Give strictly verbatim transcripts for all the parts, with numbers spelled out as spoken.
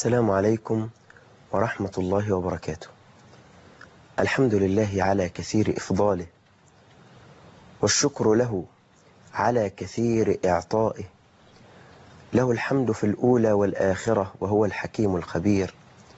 السلام عليكم ورحمة الله وبركاته. الحمد لله على كثير إفضاله، والشكر له على كثير إعطائه. له الحمد في الأولى والآخرة، وهو الحكيم الخبير،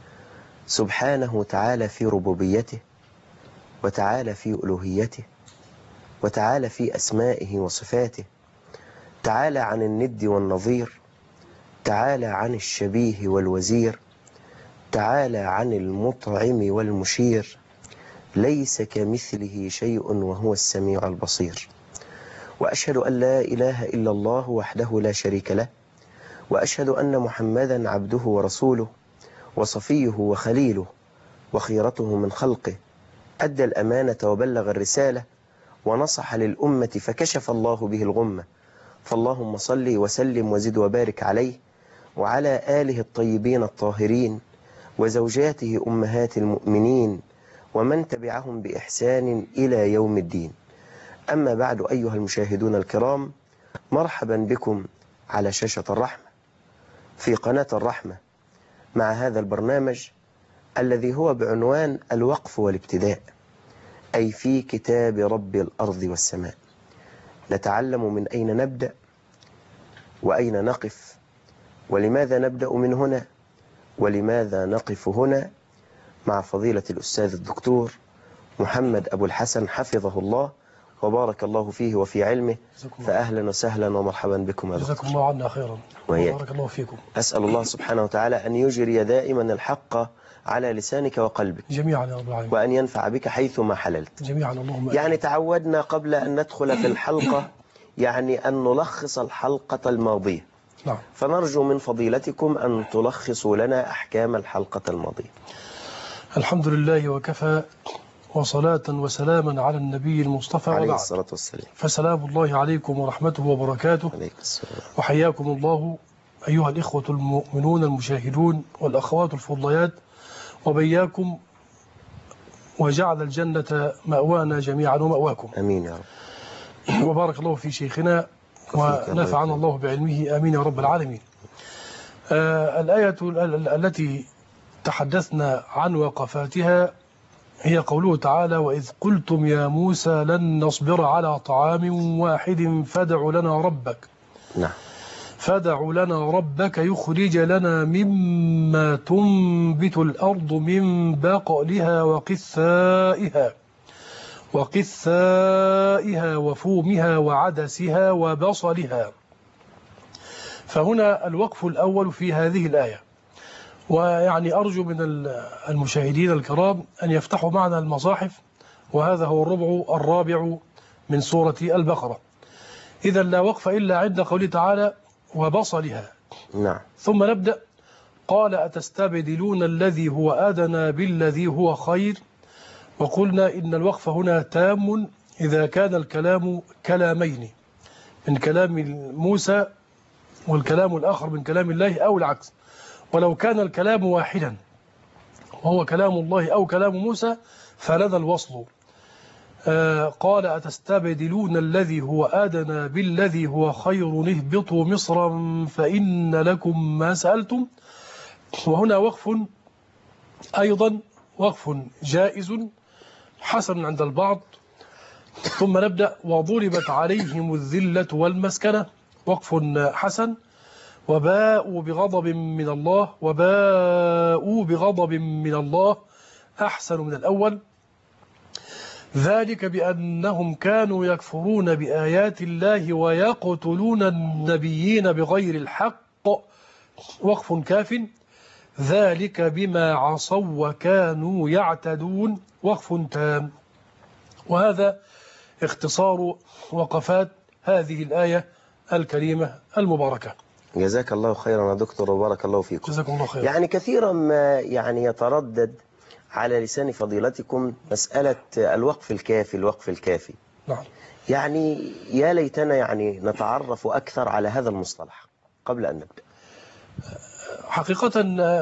سبحانه تعالى في ربوبيته، وتعالى في ألوهيته، وتعالى في أسمائه وصفاته، تعالى عن الند والنظير، تعالى عن الشبيه والوزير، تعالى عن المطعم والمشير، ليس كمثله شيء وهو السميع البصير. وأشهد أن لا إله إلا الله وحده لا شريك له، وأشهد أن محمدا عبده ورسوله، وصفيه وخليله، وخيرته من خلقه، أدى الأمانة وبلغ الرسالة، ونصح للأمة فكشف الله به الغمة. فاللهم صل وسلم وزد وبارك عليه وعلى آله الطيبين الطاهرين، وزوجاته أمهات المؤمنين، ومن تبعهم بإحسان إلى يوم الدين. أما بعد، أيها المشاهدون الكرام، مرحبا بكم على شاشة الرحمة في قناة الرحمة مع هذا البرنامج الذي هو بعنوان الوقف والابتداء، أي في كتاب رب الأرض والسماء. نتعلم من أين نبدأ وأين نقف، ولماذا نبدأ من هنا، ولماذا نقف هنا، مع فضيلة الأستاذ الدكتور محمد أبو الحسن حفظه الله وبارك الله فيه وفي علمه. فأهلا وسهلا ومرحبا بكم يا دكتور. جزاكم الله عنا خيرا وبارك الله فيكم. أسأل الله سبحانه وتعالى أن يجري دائما الحق على لسانك وقلبك جميعا يا رب العالمين، وأن ينفع بك حيثما حللت جميعا اللهم. يعني تعودنا قبل أن ندخل في الحلقة يعني أن نلخص الحلقة الماضية. نعم. فنرجو من فضيلتكم أن تلخصوا لنا أحكام الحلقة الماضية. الحمد لله وكفى، وصلاة وسلاما على النبي المصطفى عليه وبعد. الصلاة والسلام. فسلام الله عليكم ورحمته وبركاته. عليك السلام. وحياكم الله أيها الإخوة المؤمنون المشاهدون والأخوات الفضليات، وبياكم، وجعل الجنة مأوانا جميعا ومأواكم. أمين يا رب. وبارك الله في شيخنا ونفعنا الله بعلمه، آمين يا رب العالمين. آه الآية التي تحدثنا عن وقفاتها هي قوله تعالى: وإذ قلتم يا موسى لن نصبر على طعام واحد فادع لنا ربك. نعم. فادع لنا ربك يخرج لنا مما تنبت الأرض من بقلها وقثائها وقثائها وفومها وعدسها وبصلها. فهنا الوقف الأول في هذه الآية. ويعني أرجو من المشاهدين الكرام أن يفتحوا معنا المصاحف، وهذا هو الربع الرابع من سورة البقرة. إذا لا وقف إلا عند قوله تعالى: وبصلها. نعم. ثم نبدأ: قال أتستبدلون الذي هو أدنى بالذي هو خير. وقلنا إن الوقف هنا تام إذا كان الكلام كلامين، من كلام موسى والكلام الآخر من كلام الله، أو العكس. ولو كان الكلام واحدا وهو كلام الله أو كلام موسى فلذا الوصل. آه قال أتستبدلون الذي هو أدنى بالذي هو خير اهبطوا مصرا فإن لكم ما سألتم. وهنا وقف أيضا وقف جائز حسن عند البعض. ثم نبدأ: وضربت عليهم الذلة والمسكنة. وقف حسن. وباءوا بغضب من الله وباءوا بغضب من الله أحسن من الأول. ذلك بأنهم كانوا يكفرون بآيات الله ويقتلون النبيين بغير الحق. وقف كاف. ذلك بما عصوا وكانوا يعتدون. وقف تام. وهذا اختصار وقفات هذه الآية الكريمة المباركة. جزاك الله خيرا يا دكتور وبارك الله فيكم. جزاكم الله خيرا. يعني كثيرا ما يعني يتردد على لسان فضيلتكم مسألة الوقف الكافي الوقف الكافي. نعم. يعني يا ليتنا يعني نتعرف أكثر على هذا المصطلح قبل أن نبدأ. حقيقة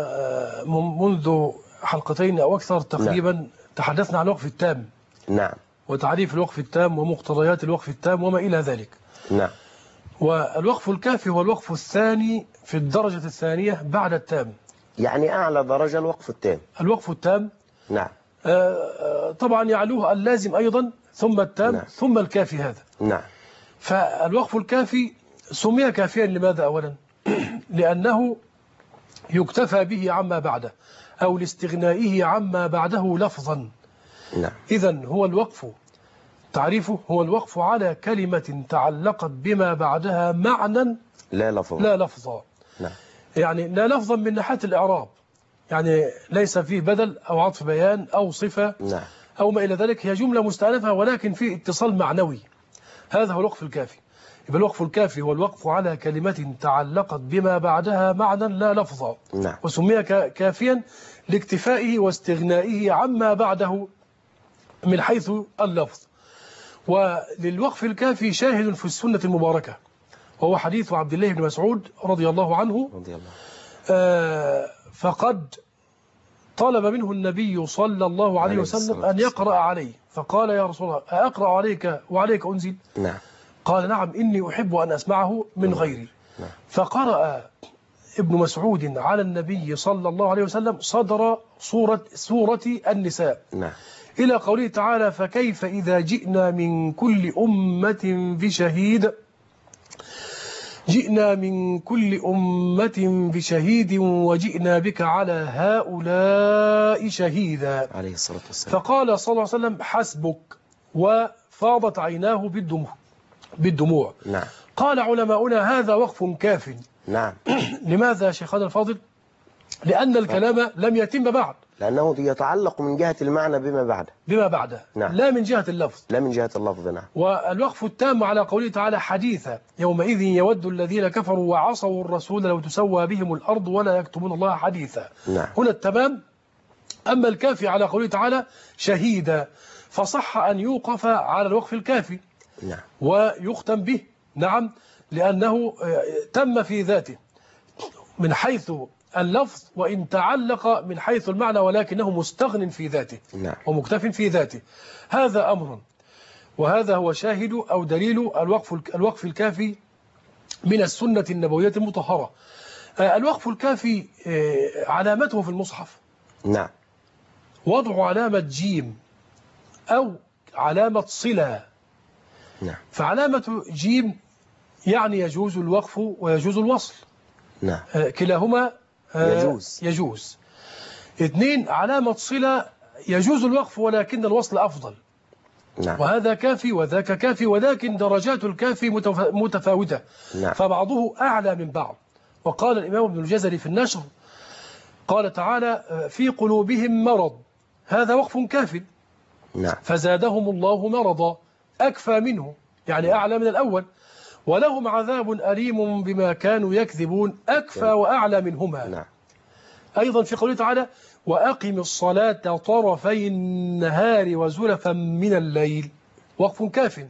منذ حلقتين أو أكثر تقريبا نعم. تحدثنا عن الوقف التام. نعم. وتعريف الوقف التام ومقتضيات الوقف التام وما إلى ذلك. نعم. والوقف الكافي هو الوقف الثاني في الدرجة الثانية بعد التام. يعني أعلى درجة الوقف التام. الوقف التام. نعم. آه طبعا يعلوه اللازم أيضا، ثم التام، نعم. ثم الكافي هذا. نعم. فالوقف الكافي سمي كافيا لماذا أولا؟ لأنه يكتفى به عما بعده، أو لاستغنائه عما بعده لفظا. نعم. إذن هو الوقف، تعريفه هو الوقف على كلمة تعلقت بما بعدها معنى لا لفظا. لا لفظا. نعم. يعني لا لفظا من ناحية الإعراب، يعني ليس فيه بدل أو عطف بيان أو صفة. نعم. أو ما إلى ذلك، هي جملة مستأنفة ولكن في اتصال معنوي. هذا هو الوقف الكافي. يبقى الوقف الكافي هو الوقف على كلمة تعلقت بما بعدها معنى لا لفظا. نعم. وسمي كافيا لاكتفائه واستغنائه عما بعده من حيث اللفظ. وللوقف الكافي شاهد في السنة المباركة، وهو حديث عبد الله بن مسعود رضي الله عنه. رضي الله. آه فقد طلب منه النبي صلى الله عليه وسلم أن يقرأ عليه، فقال يا رسول الله أقرأ عليك وعليك أنزل؟ نعم. قال نعم إني أحب أن أسمعه من غيري. نعم. فقرأ ابن مسعود على النبي صلى الله عليه وسلم صدر سورة, سورة النساء. نعم. إلى قوله تعالى فكيف إذا جئنا من كل أمة بشهيد جئنا من كل أمة بشهيد وجئنا بك على هؤلاء شهيدا عليه الصلاة والسلام. فقال صلى الله عليه وسلم حسبك، وفاضت عيناه بالدموع بالدموع. نعم. قال علماؤنا هذا وقف كاف. نعم. لماذا يا شيخنا الفاضل؟ لأن الكلام لم يتم بعد، لأنه يتعلق من جهة المعنى بما بعده بما بعده. نعم. لا من جهة اللفظ، لا من جهة اللفظ. نعم. والوقف التام على قوله تعالى حديثا يومئذ يود الذين كفروا وعصوا الرسول لو تسوى بهم الأرض ولا يكتمون الله حديثا. نعم. هنا التمام. أما الكافي على قوله تعالى شهيدا، فصح أن يوقف على الوقف الكافي. نعم. ويختم به. نعم. لأنه تم في ذاته من حيث اللفظ، وإن تعلق من حيث المعنى ولكنه مستغن في ذاته. نعم. ومكتف في ذاته. هذا أمر، وهذا هو شاهد أو دليل الوقف الوقف الكافي من السنة النبوية المطهرة. الوقف الكافي علامته في المصحف نعم. وضع علامة جيم أو علامة صلة. نعم. فعلامة جيم يعني يجوز الوقف ويجوز الوصل. نعم. كلاهما يجوز. يجوز. اثنين، علامة صلة يجوز الوقف ولكن الوصل أفضل. نعم. وهذا كافي وذاك كافي، ولكن درجات الكافي متفاوتة. نعم. فبعضه أعلى من بعض. وقال الإمام ابن الجزري في النشر قال تعالى في قلوبهم مرض، هذا وقف كاف. نعم. فزادهم الله مرضا، أكفى منه يعني أعلى من الأول. ولهم عذاب أليم بما كانوا يكذبون، أكفى وأعلى منهما. نعم. أيضا في قوله تعالى وأقم الصلاة طرفي النهار وزلفا من الليل، وقف كاف.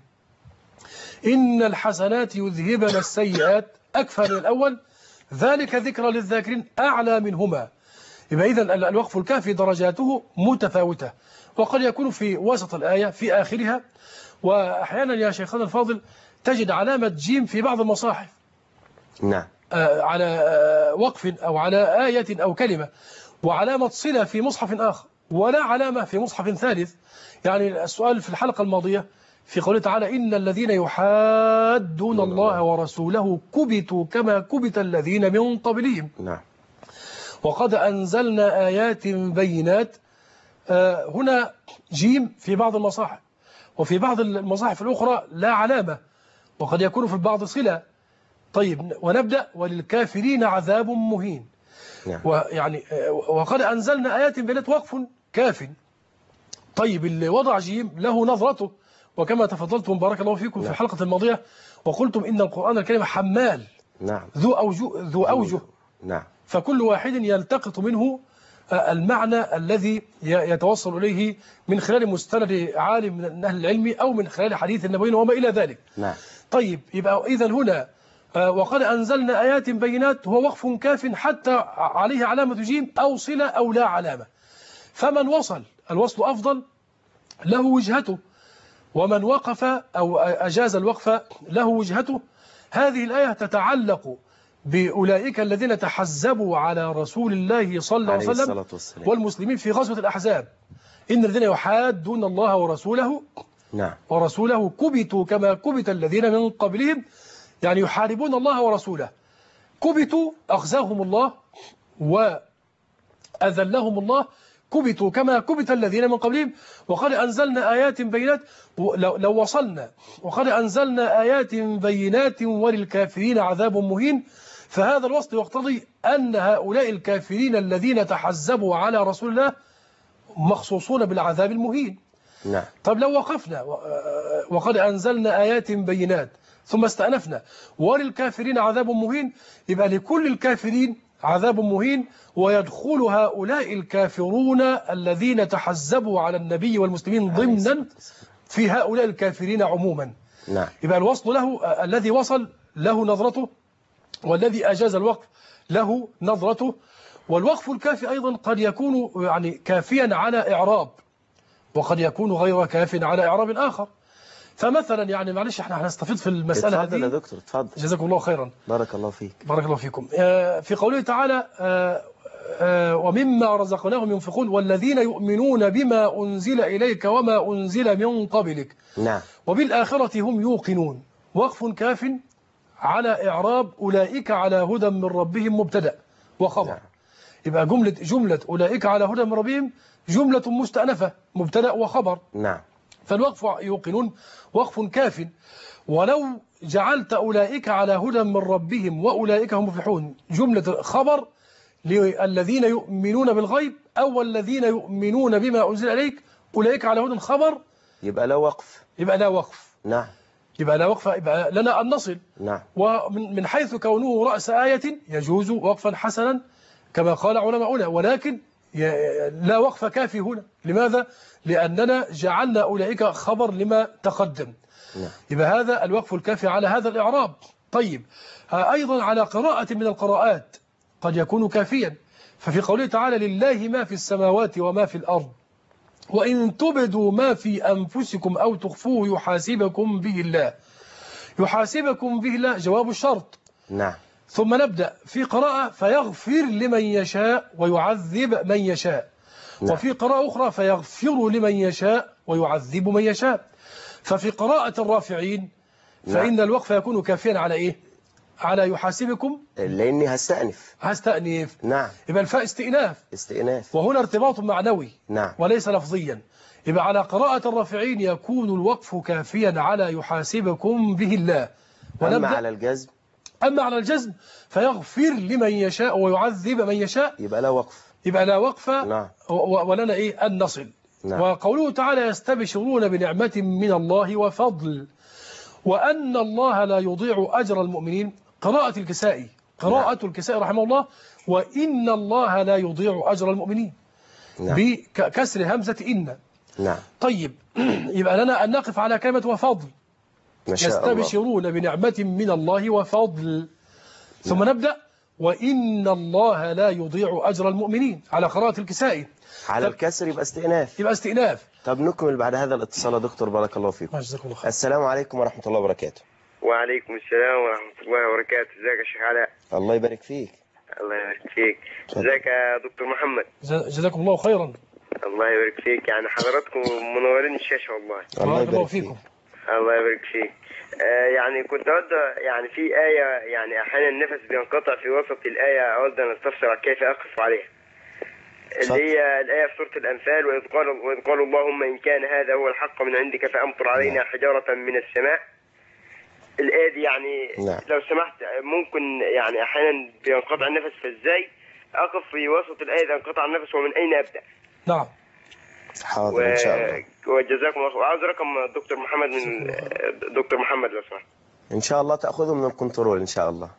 إن الحسنات يذهبن السيئات، أكفى من الأول. ذلك ذكرى للذاكرين، أعلى منهما. يبقى إذن الوقف الكافي درجاته متفاوتة، وقد يكون في وسط الآية في آخرها. وأحيانا يا شيخنا الفاضل تجد علامة جيم في بعض المصاحف. نعم. آه على آه وقف أو على آية أو كلمة، وعلامة صلة في مصحف آخر، ولا علامة في مصحف ثالث. يعني السؤال في الحلقة الماضية في قوله تعالى إن الذين يحادون الله ورسوله كبتوا كما كبت الذين من قبلهم. نعم. وقد أنزلنا آيات بينات. آه هنا جيم في بعض المصاحف، وفي بعض المصاحف الأخرى لا علامة، وقد يكون في البعض صلة. طيب ونبدأ وللكافرين عذاب مهين. نعم. ويعني وقد أنزلنا آيات بينات، وقف كاف. طيب اللي وضع جيم له نظرته، وكما تفضلتم بارك الله فيكم نعم. في الحلقة الماضية وقلتم إن القرآن الكريم حمال. نعم. ذو أوجه, ذو أوجه. نعم. فكل واحد يلتقط منه المعنى الذي يتوصل إليه من خلال مستند عالم من أهل العلم أو من خلال حديث النبوي وما إلى ذلك. نعم. طيب يبقى إذن هنا وقد أنزلنا آيات بينات هو وقف كاف حتى عليه علامة جيم أو صلة أو لا علامة. فمن وصل الوصل أفضل له وجهته، ومن وقف أو أجاز الوقف له وجهته. هذه الآية تتعلق بأولئك الذين تحزبوا على رسول الله صلى الله عليه وسلم والمسلمين في غزوة الأحزاب، إن الذين يحادون الله ورسوله نعم ورسوله كبتوا كما كبت الذين من قبلهم، يعني يحاربون الله ورسوله، كبتوا أخزاهم الله وأذلهم الله، كبتوا كما كبت الذين من قبلهم، وقد أنزلنا آيات بينات، لو, لو وصلنا وقد أنزلنا آيات بينات وللكافرين عذاب مهين. فهذا الوصل يقتضي أن هؤلاء الكافرين الذين تحزبوا على رسول الله مخصوصون بالعذاب المهين. نعم. طب لو وقفنا وقد أنزلنا آيات بينات ثم استأنفنا وللكافرين عذاب مهين، يبقى لكل الكافرين عذاب مهين، ويدخل هؤلاء الكافرون الذين تحزبوا على النبي والمسلمين ضمنا في هؤلاء الكافرين عموما. نعم. يبقى الوصل له، الذي وصل له نظرته، والذي أجاز الوقف له نظرته. والوقف الكافي أيضا قد يكون يعني كافيا على إعراب، وقد يكون غير كاف على إعراب آخر. فمثلا يعني معلش احنا هنستفيد في المسألة هذه. اتفضل يا دكتور اتفضل. جزاكم الله خيرا. بارك الله فيك. بارك الله فيكم. في قوله تعالى ومما رزقناهم ينفقون والذين يؤمنون بما أنزل إليك وما أنزل من قبلك نعم وبالآخرة هم يوقنون، وقف كاف على إعراب أولئك على هدى من ربهم مبتدأ وخبر. نعم. يبقى جملة جملة أولئك على هدى من ربهم جملة مستأنفة مبتدأ وخبر. نعم. فالوقف يوقنون وقف كاف. ولو جعلت أولئك على هدى من ربهم وأولئك هم مفلحون جملة خبر للذين يؤمنون بالغيب أو الذين يؤمنون بما أنزل إليك، أولئك على هدى خبر، يبقى لا وقف. يبقى لا وقف. نعم. يبقى لا وقف، يبقى لنا أن نصل. نعم. ومن من حيث كونه رأس آية يجوز وقفا حسنا كما قال علماؤنا، ولكن لا وقف كافي هنا. لماذا؟ لأننا جعلنا أولئك خبر لما تقدم. نعم. يبقى هذا الوقف الكافي على هذا الإعراب. طيب أيضا على قراءة من القراءات قد يكون كافيا، ففي قوله تعالى لله ما في السماوات وما في الأرض وإن تبدوا ما في أنفسكم أو تخفوه يحاسبكم به الله. يحاسبكم به الله جواب الشرط. نعم. ثم نبدأ في قراءة فيغفر لمن يشاء ويعذب من يشاء. نعم. وفي قراءة أخرى فيغفر لمن يشاء ويعذب من يشاء. ففي قراءة الرافعين فإن نعم. الوقف يكون كافيا على إيه؟ على يحاسبكم، لأني هستأنف هستأنف. نعم. يبقى الفاء استئناف استئناف، وهنا ارتباط معنوي. نعم. وليس لفظيا. يبقى على قراءة الرافعين يكون الوقف كافيا على يحاسبكم به الله. أما على الجزم أما على الجزم فيغفر لمن يشاء ويعذب من يشاء، يبقى لا وقف. يبقى لا وقف. نعم. ولنا إيه أن نصل. نعم. وقوله تعالى يستبشرون بنعمة من الله وفضل وأن الله لا يضيع أجر المؤمنين. قراءة الكسائي قراءة نعم. الكسائي رحمه الله وإن الله لا يضيع أجر المؤمنين. نعم. بكسر همزة إن. نعم. طيب يبقى لنا أن نقف على كلمة وفضل. ما شاء الله. يستبشرون بنعمة من الله وفضل. ثم نعم. نبدأ وإن الله لا يضيع أجر المؤمنين على قراءة الكسائي. على الكسر يبقى استئناف. يبقى استئناف. طب نكمل بعد هذا الاتصال يا دكتور. بارك الله فيكم. السلام عليكم ورحمة الله وبركاته. وعليكم السلام ورحمة الله وبركاته. ازيك يا شيخ علاء؟ الله يبارك فيك. الله يبارك فيك. ازيك يا دكتور محمد؟ جزاكم الله خيرا. الله يبارك فيك. يعني حضراتكم منورين الشاشة والله. الله يبارك فيكم. الله يبارك فيك. آه يعني كنت أود يعني في آية يعني أحيانا النفس بينقطع في وسط الآية، أود أن أستفسر كيف أقف عليها. اللي هي الآية في سورة الأنفال وإذ قال وإذ قالوا اللهم إن كان هذا هو الحق من عندك فأمطر علينا حجارة من السماء. الآية دي يعني نعم. لو سمحت ممكن يعني أحيانا بينقطع النفس، فإزاي أقف في وسط الآية إذا انقطع النفس ومن أين أبدأ؟ نعم. حاضر و... إن شاء الله. وجزاكم الله. وعاوز رقم دكتور محمد من دكتور محمد لو سمحت. إن شاء الله تأخذه من الكنترول إن شاء الله.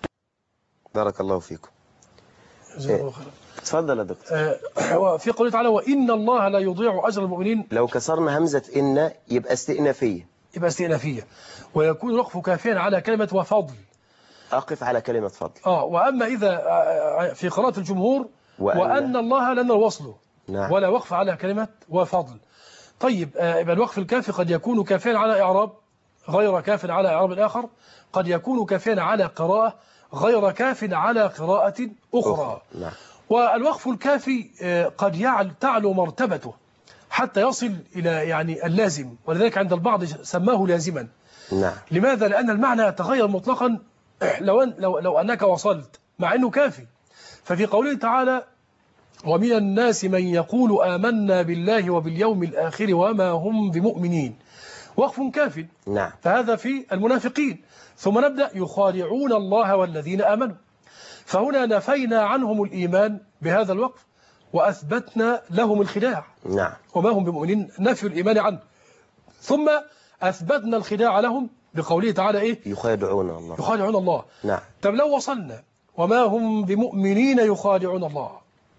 بارك الله فيكم. جزاكم الله خيرا. تفضل يا دكتور. آه في قوله تعالى وإن الله لا يضيع أجر المؤمنين. لو كسرنا همزة إن يبقى استئنافية. يبقى استئنافية ويكون الوقف كافيا على كلمة وفضل. أقف على كلمة فضل. آه وأما إذا في قراءة الجمهور وأن, وأن الله لنا الوصل. نعم. ولا وقف على كلمة وفضل. طيب يبقى الوقف الكافي قد يكون كافيا على إعراب غير كاف على إعراب آخر، قد يكون كافيا على قراءة غير كاف على قراءة أخرى. نعم. والوقف الكافي قد يعل تعلو مرتبته حتى يصل إلى يعني اللازم، ولذلك عند البعض سماه لازما. نعم. لماذا؟ لأن المعنى يتغير مطلقا لو, أن لو, لو أنك وصلت مع أنه كافي. ففي قوله تعالى ومن الناس من يقول آمنا بالله وباليوم الآخر وما هم بمؤمنين، وقف كاف. نعم. فهذا في المنافقين. ثم نبدأ يخادعون الله والذين آمنوا، فهنا نفينا عنهم الإيمان بهذا الوقف وأثبتنا لهم الخداع. نعم. وما هم بمؤمنين نفي الإيمان عنه، ثم أثبتنا الخداع لهم بقوله تعالى إيه؟ يخادعون الله. يخادعون الله. نعم. طب لو وصلنا وما هم بمؤمنين يخادعون الله،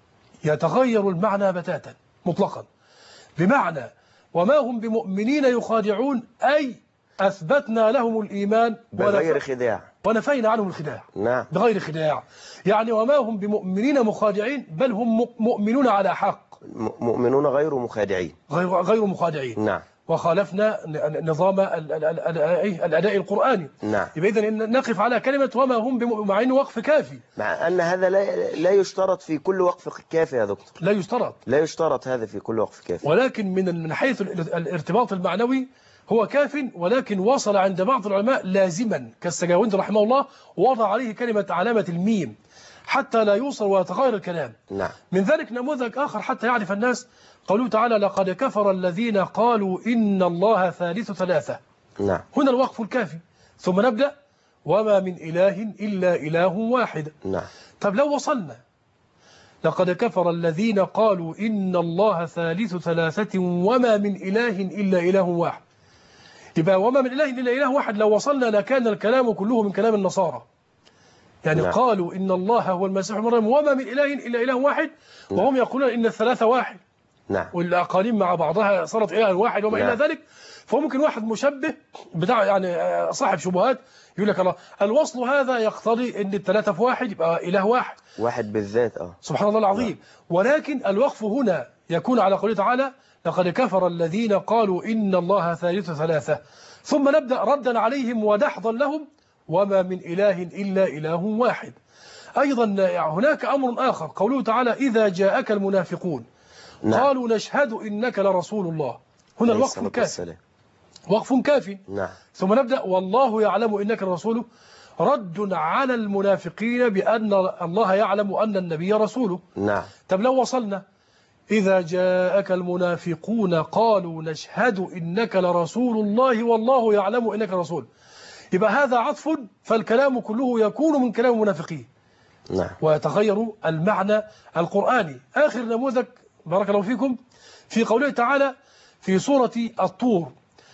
يتغير المعنى بتاتا مطلقا، بمعنى وما هم بمؤمنين يخادعون أي أثبتنا لهم الإيمان بغير خداع ونفينا عنهم الخداع. نعم. بغير خداع، يعني وما هم بمؤمنين مخادعين، بل هم مؤمنون على حق، مؤمنون غير مخادعين، غير غير مخادعين. نعم. وخالفنا نظام الأداء القرآني. نعم. يبقى إذن نقف على كلمة وما هم بمؤمنين، مع إنه وقف كافي، مع أن هذا لا لا يشترط في كل وقف كافي يا دكتور. لا يشترط لا يشترط هذا في كل وقف كافي، ولكن من من حيث الارتباط المعنوي هو كاف، ولكن وصل عند بعض العلماء لازما كالسجاوندي رحمه الله، وضع عليه كلمة علامة الميم حتى لا يوصل ويتغير الكلام. نعم. من ذلك نموذج آخر حتى يعرف الناس قوله تعالى لقد كفر الذين قالوا إن الله ثالث ثلاثة. نعم. هنا الوقف الكافي. ثم نبدأ وما من إله إلا إله واحد. نعم. طب لو وصلنا لقد كفر الذين قالوا إن الله ثالث ثلاثة وما من إله إلا إله واحد، يبقى وما من إله إلا إله واحد لو وصلنا لكان الكلام كله من كلام النصارى. يعني نعم. قالوا إن الله هو المسيح ابن مريم وما من إله إلا إله واحد، وهم يقولون إن الثلاثة واحد. نعم. والأقاليم مع بعضها صارت إله واحد وما نعم. إلى ذلك. فممكن واحد مشبه بتاع يعني صاحب شبهات يقول لك الله الوصل هذا يقتضي ان الثلاثه في واحد يبقى اله واحد واحد بالذات. اه سبحان الله العظيم. نعم. ولكن الوقف هنا يكون على قوله تعالى لقد كفر الذين قالوا ان الله ثالث ثلاثه، ثم نبدا ردا عليهم ودحضا لهم وما من اله الا اله واحد. ايضا هناك امر اخر قوله تعالى اذا جاءك المنافقون نعم. قالوا نشهد انك لرسول الله. هنا الوقف كافي، وقف كافي. نعم. ثم نبدأ والله يعلم إنك الرسول، رد على المنافقين بأن الله يعلم أن النبي رسوله. نعم. طب لو وصلنا إذا جاءك المنافقون قالوا نشهد إنك لرسول الله والله يعلم إنك رسول، يبقى هذا عطف، فالكلام كله يكون من كلام المنافقين. نعم. ويتغير المعنى القرآني. آخر نموذج بارك الله فيكم في قوله تعالى في سورة الطور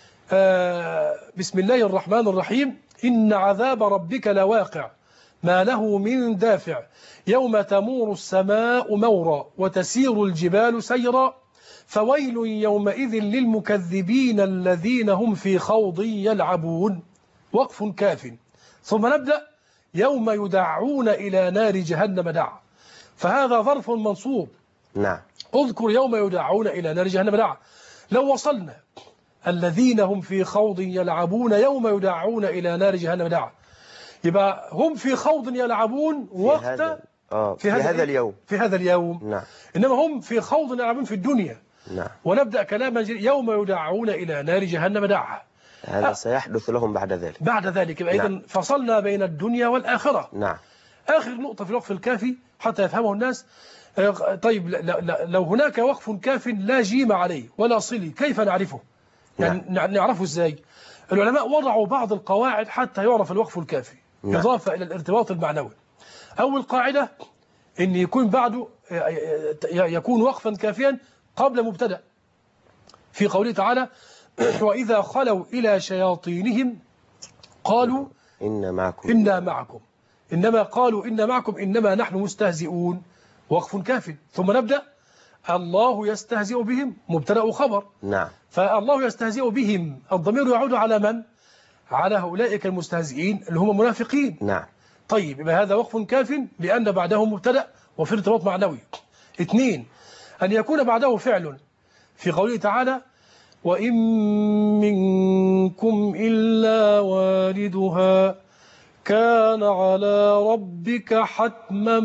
آه بسم الله الرحمن الرحيم إن عذاب ربك لواقع ما له من دافع يوم تمور السماء مورا وتسير الجبال سيرا فويل يومئذ للمكذبين الذين هم في خوض يلعبون. وقف كاف. ثم نبدأ يوم يدعون إلى نار جهنم دعا، فهذا ظرف منصوب. نعم. اذكر يوم يدعون إلى نار جهنم دعا. لو وصلنا الذين هم في خوض يلعبون يوم يدعون إلى نار جهنم دعا، يبقى هم في خوض يلعبون وقت في هذا, آه في هذا, في هذا اليوم في هذا اليوم. نعم. إنما هم في خوض يلعبون في الدنيا. نعم. ونبدأ كلاما يوم يدعون إلى نار جهنم دعا، هذا سيحدث لهم بعد ذلك. بعد ذلك يبقى نعم. إذن فصلنا بين الدنيا والآخرة. نعم. آخر نقطة في الوقف الكافي حتى يفهمه الناس. طيب لو هناك وقف كاف لا جيم عليه ولا صلي كيف نعرفه؟ يعني نعم. نعرفه ازاي؟ العلماء وضعوا بعض القواعد حتى يعرف الوقف الكافي. نعم. إضافة إلى الارتباط المعنوي. أول قاعدة إن يكون بعده يكون وقفا كافيا قبل مبتدأ، في قوله تعالى وإذا خلوا إلى شياطينهم قالوا إنا معكم إنا معكم إنما قالوا إنا معكم إنما نحن مستهزئون. وقف كاف. ثم نبدأ الله يستهزئ بهم مبتدأ وخبر. نعم. فالله يستهزئ بهم الضمير يعود على من؟ على هؤلاء المستهزئين اللي هم منافقين. نعم. طيب يبقى هذا وقف كاف لأن بعده مبتدأ وفي ارتباط معنوي. اثنين أن يكون بعده فعل في قوله تعالى وإن منكم إلا واردها كان على ربك حتما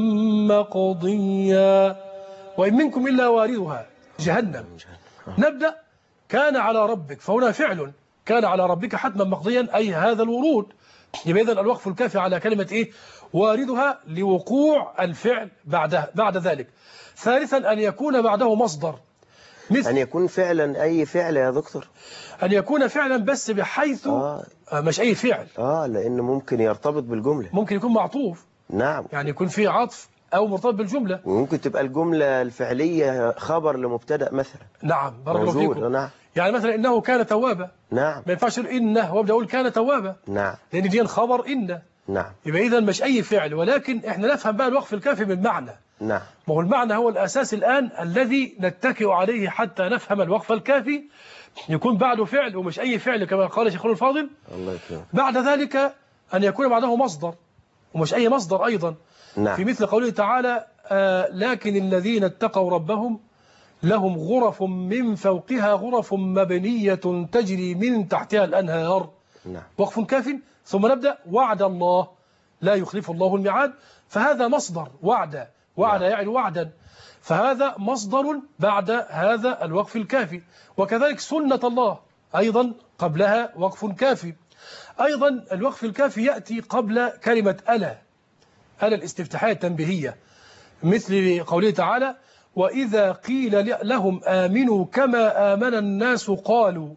مقضيا وإن منكم إلا واردها جهنم. نبدأ كان على ربك، فهنا فعل كان على ربك حتما مقضيا أي هذا الورود. يبقى إذن الوقف الكافي على كلمة إيه؟ واردها لوقوع الفعل بعدها بعد ذلك. ثالثا أن يكون بعده مصدر، مثل أن يكون فعلا أي فعل يا دكتور، أن يكون فعلا بس بحيث آه. مش أي فعل، آه لأنه ممكن يرتبط بالجملة، ممكن يكون معطوف، نعم، يعني يكون فيه عطف أو مرتبط بالجملة، وممكن تبقى الجملة الفعلية خبر لمبتدأ مثلا. نعم بارك الله موجود، فيكم. نعم يعني مثلا إنه كان توابا، نعم ما ينفعش أقول إنه وأبدأ أقول كان توابا، نعم لأن دي الخبر إن. نعم يبقى إذا مش أي فعل، ولكن إحنا نفهم بقى الوقف الكافي من معنى. نعم ما هو المعنى هو الأساس الآن الذي نتكئ عليه حتى نفهم الوقف الكافي. يكون بعده فعل ومش أي فعل كما قال شيخنا الفاضل. الله يكرمك. بعد ذلك أن يكون بعده مصدر ومش أي مصدر أيضا. نعم. في مثل قوله تعالى آه لكن الذين اتقوا ربهم لهم غرف من فوقها غرف مبنية تجري من تحتها الأنهار. نعم. وقف كاف. ثم نبدأ وعد الله لا يخلف الله الميعاد، فهذا مصدر وعد، وعد يعني وعدا، فهذا مصدر بعد هذا الوقف الكافي. وكذلك سنة الله أيضا قبلها وقف كافي. أيضا الوقف الكافي يأتي قبل كلمة ألا، ألا الاستفتاحية التنبيهية، مثل قوله تعالى وإذا قيل لهم آمنوا كما آمن الناس قالوا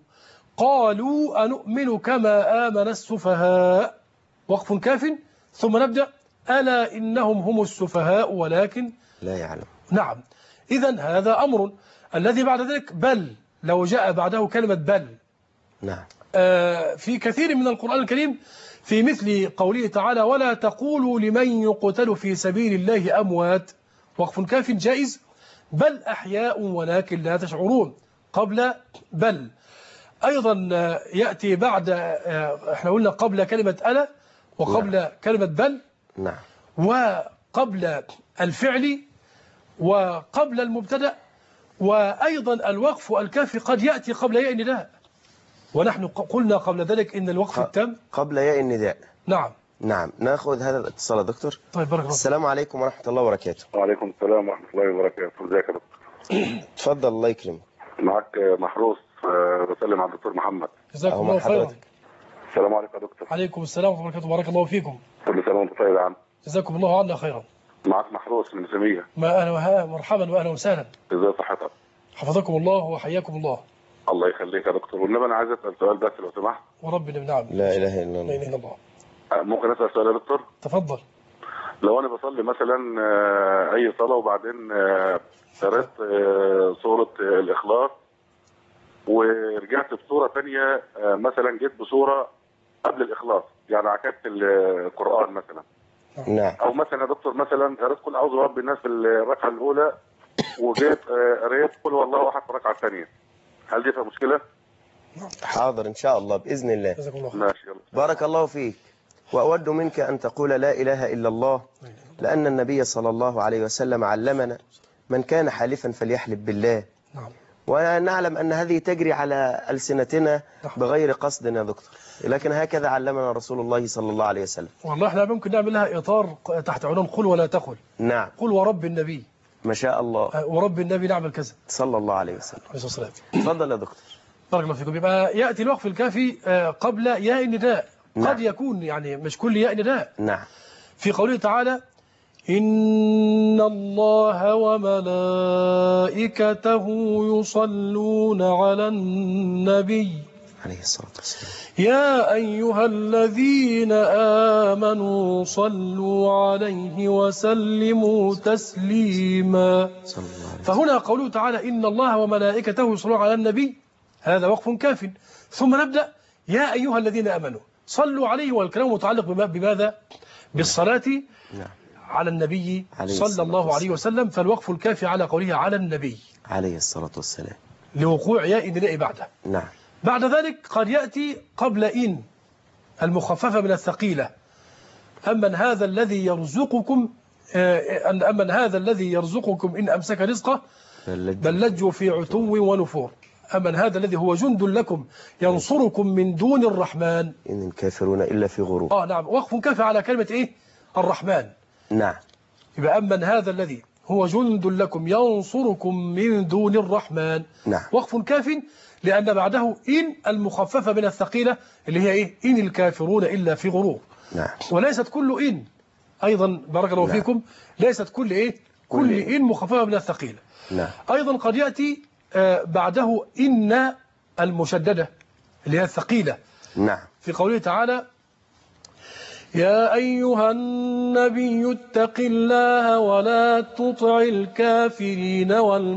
قالوا أنؤمن كما آمن السفهاء. وقف كاف. ثم نبدأ ألا إنهم هم السفهاء ولكن لا يعلم. نعم. إذن هذا أمر. الذي بعد ذلك بل، لو جاء بعده كلمة بل. نعم. آه في كثير من القرآن الكريم في مثل قوله تعالى ولا تقولوا لمن يقتل في سبيل الله أموات. وقف كاف جائز. بل أحياء ولكن لا تشعرون قبل بل. أيضا يأتي بعد، احنا قلنا قبل كلمة ألا وقبل نعم. كلمة بل. نعم. وقبل الفعل وقبل المبتدأ. وأيضا الوقف الكافي قد يأتي قبل ياء النداء، ونحن قلنا قبل ذلك إن الوقف التام قبل ياء النداء. نعم. نعم. ناخذ هذا الاتصال يا دكتور. طيب بارك الله. السلام عليكم ورحمة الله وبركاته. وعليكم السلام ورحمة الله وبركاته. ازيك يا دكتور؟ تفضل الله يكرمك. معك محروس، بسلم على الدكتور محمد. جزاكم الله خيرا. السلام عليكم يا دكتور. عليكم السلام ورحمة الله وبركاته. بارك الله فيكم. كل سنة وانت طيب يا عم. جزاكم الله عنا خيرا. معك محروس من سمية. ما أهلا وها مرحبا وأهلا وسهلا. ازاي صحتك؟ حفظكم الله وحياكم الله. الله يخليك يا دكتور. والنبي أنا عايز أسأل سؤال بس لو سمحت. وربنا بنعم. لا إله إلا الله. لا إله إلا الله. ممكن أسأل سؤال يا دكتور؟ تفضل. لو أنا بصلي مثلا أي صلاة وبعدين قرأت سورة الإخلاص ورجعت بصورة ثانية، مثلا جيت بصورة قبل الإخلاص، يعني عكست القرآن مثلا. نعم. أو مثلا يا دكتور مثلا قرأت قل أعوذ برب الناس في الركعة الأولى وجيت قريت قل والله أحد في الركعة الثانية، هل دي فيها مشكلة؟ حاضر إن شاء الله بإذن الله. ماشي. بارك الله فيك. وأود منك أن تقول لا إله إلا الله، لأن النبي صلى الله عليه وسلم علمنا من كان حالفا فليحلف بالله. نعم. ونعلم أن هذه تجري على ألسنتنا بغير قصد يا دكتور، لكن هكذا علمنا رسول الله صلى الله عليه وسلم. والله احنا ممكن نعمل لها إطار تحت عنوان قل ولا تقل. نعم. قل ورب النبي. ما شاء الله. ورب النبي نعمل كذا. صلى الله عليه وسلم. عليه الصلاة والسلام. تفضل يا دكتور. بارك الله فيكم. يبقى يأتي الوقف الكافي قبل ياء النداء. نعم. قد يكون يعني مش كل ياء نداء. نعم. في قوله تعالى إن الله وملائكته يصلون على النبي عليه الصلاة والسلام يا أيها الذين آمنوا صلوا عليه وسلموا تسليما. صلى الله عليه وسلم. فهنا قوله تعالى إن الله وملائكته يصلون على النبي، هذا وقف كاف. ثم نبدأ يا أيها الذين آمنوا صلوا عليه، والكلام متعلق بماذا؟ بالصلاة نعم. على النبي صلى الله عليه وسلم. فالوقف الكافي على قوله على النبي عليه الصلاة والسلام لوقوع ياء النداء بعده. نعم. بعد ذلك قد يأتي قبل إن المخففة من الثقيلة أمن هذا الذي يرزقكم أمن هذا الذي يرزقكم إن أمسك رزقه بل لجوا في عتو ونفور. أمن هذا الذي هو جند لكم ينصركم من دون الرحمن إن الكافرون إلا في غرور. آه نعم، وقف كافي على كلمة إيه؟ الرحمن. نعم. يبقى أمن هذا الذي هو جند لكم ينصركم من دون الرحمن. نعم. وقف كاف لأن بعده إن المخففة من الثقيلة اللي هي إيه؟ إن الكافرون إلا في غرور. نعم. وليست كل إن أيضا بارك الله نعم. فيكم، ليست كل إيه؟ كل, كل إن. إن مخففة من الثقيلة. نعم. أيضا قد يأتي آه بعده إن المشددة اللي هي الثقيلة. نعم. في قوله تعالى يا أيها النبي اتق الله ولا تطع الكافرين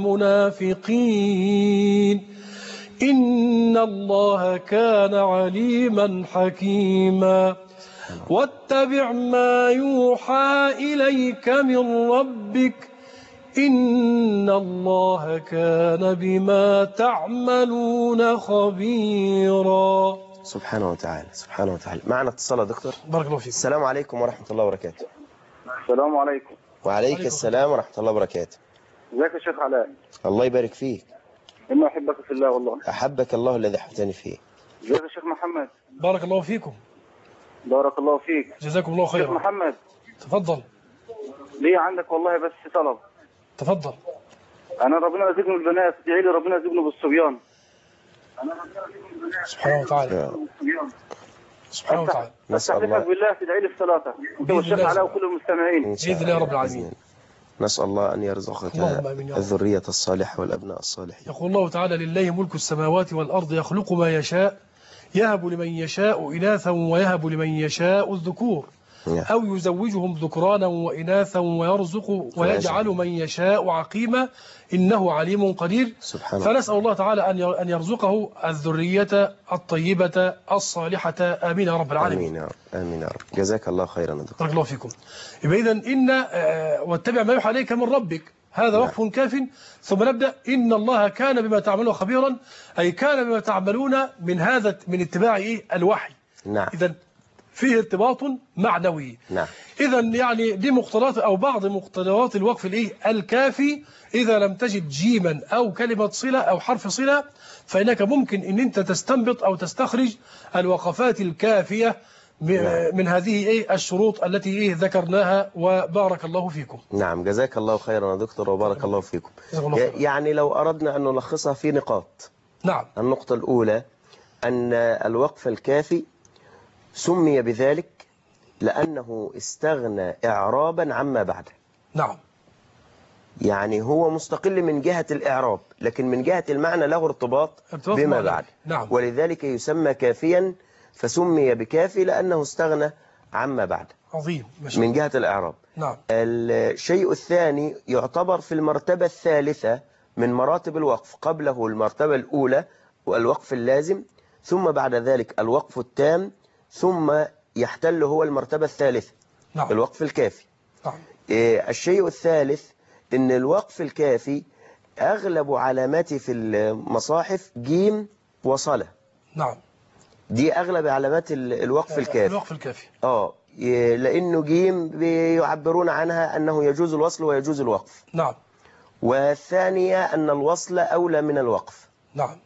والمنافقين إن الله كان عليما حكيما واتبع ما يوحى إليك من ربك إن الله كان بما تعملون خبيرا. سبحانه وتعالى سبحانه وتعالى. معنا اتصال يا دكتور. بارك الله فيك. السلام عليكم ورحمة الله وبركاته. السلام عليكم. وعليك السلام ورحمة الله وبركاته. ازيك يا شيخ علاء؟ الله يبارك فيك. إما أحبك في الله والله. أحبك الله الذي أحبتني فيه. ازيك يا شيخ محمد؟ بارك الله فيكم. بارك الله فيك. جزاكم الله خيرا. شيخ محمد. تفضل. ليه عندك والله بس طلب. تفضل. أنا ربنا يرزقني بالبنات، ادعي لي ربنا يرزقني بالصبيان. سبحانه وتعالى. سبحانه وتعالى. نسأل الله بالله تدعي لي في صلاتك انت والشيخ علاء وكل المستمعين. بإذن الله رب العالمين. نسأل الله أن يرزقك الذرية الصالحة والأبناء الصالحين. يقول الله تعالى لله ملك السماوات والأرض يخلق ما يشاء يهب لمن يشاء إناثا ويهب لمن يشاء الذكور أو يزوجهم ذكرانا وإناثا ويرزق ويجعل من يشاء عقيما إنه عليم قدير. فنسأل الله تعالى أن يرزقه الذرية الطيبة الصالحة. آمين يا رب العالمين. آمين يا رب. آمين يا رب. جزاك الله خيرا يا دكتور. بارك الله فيكم. يبقى إذن إن واتبع ما يوحى إليك من ربك هذا وقف كاف. ثم نبدأ إن الله كان بما تعملون خبيرا، أي كان بما تعملون من هذا من اتباع إيه الوحي. نعم. إذن فيه ارتباط معنوي. نعم. إذا يعني دي مقتضيات أو بعض مقتضيات الوقف الإيه الكافي. إذا لم تجد جيما أو كلمة صلة أو حرف صلة فإنك ممكن إن أنت تستنبط أو تستخرج الوقفات الكافية من هذه إيه الشروط التي إيه ذكرناها. وبارك الله فيكم. نعم. جزاك الله خيرا يا دكتور وبارك الله فيكم. يعني لو أردنا أن نلخصها في نقاط. نعم. النقطة الأولى أن الوقف الكافي سمي بذلك لأنه استغنى إعرابا عما بعده. نعم. يعني هو مستقل من جهة الإعراب لكن من جهة المعنى له ارتباط بما بعده. نعم. ولذلك يسمى كافيا فسمي بكافي لأنه استغنى عما بعده. عظيم. من جهة الإعراب. نعم. الشيء الثاني يعتبر في المرتبة الثالثة من مراتب الوقف، قبله المرتبة الأولى والوقف اللازم ثم بعد ذلك الوقف التام ثم يحتل هو المرتبة الثالثة. نعم. الوقف الكافي. نعم. إيه الشيء الثالث ان الوقف الكافي اغلب علاماته في المصاحف جيم وصلة. نعم. دي اغلب علامات الوقف الكافي. الوقف الكافي. اه لانه جيم بيعبرون عنها انه يجوز الوصل ويجوز الوقف. نعم. والثانية ان الوصل اولى من الوقف. نعم.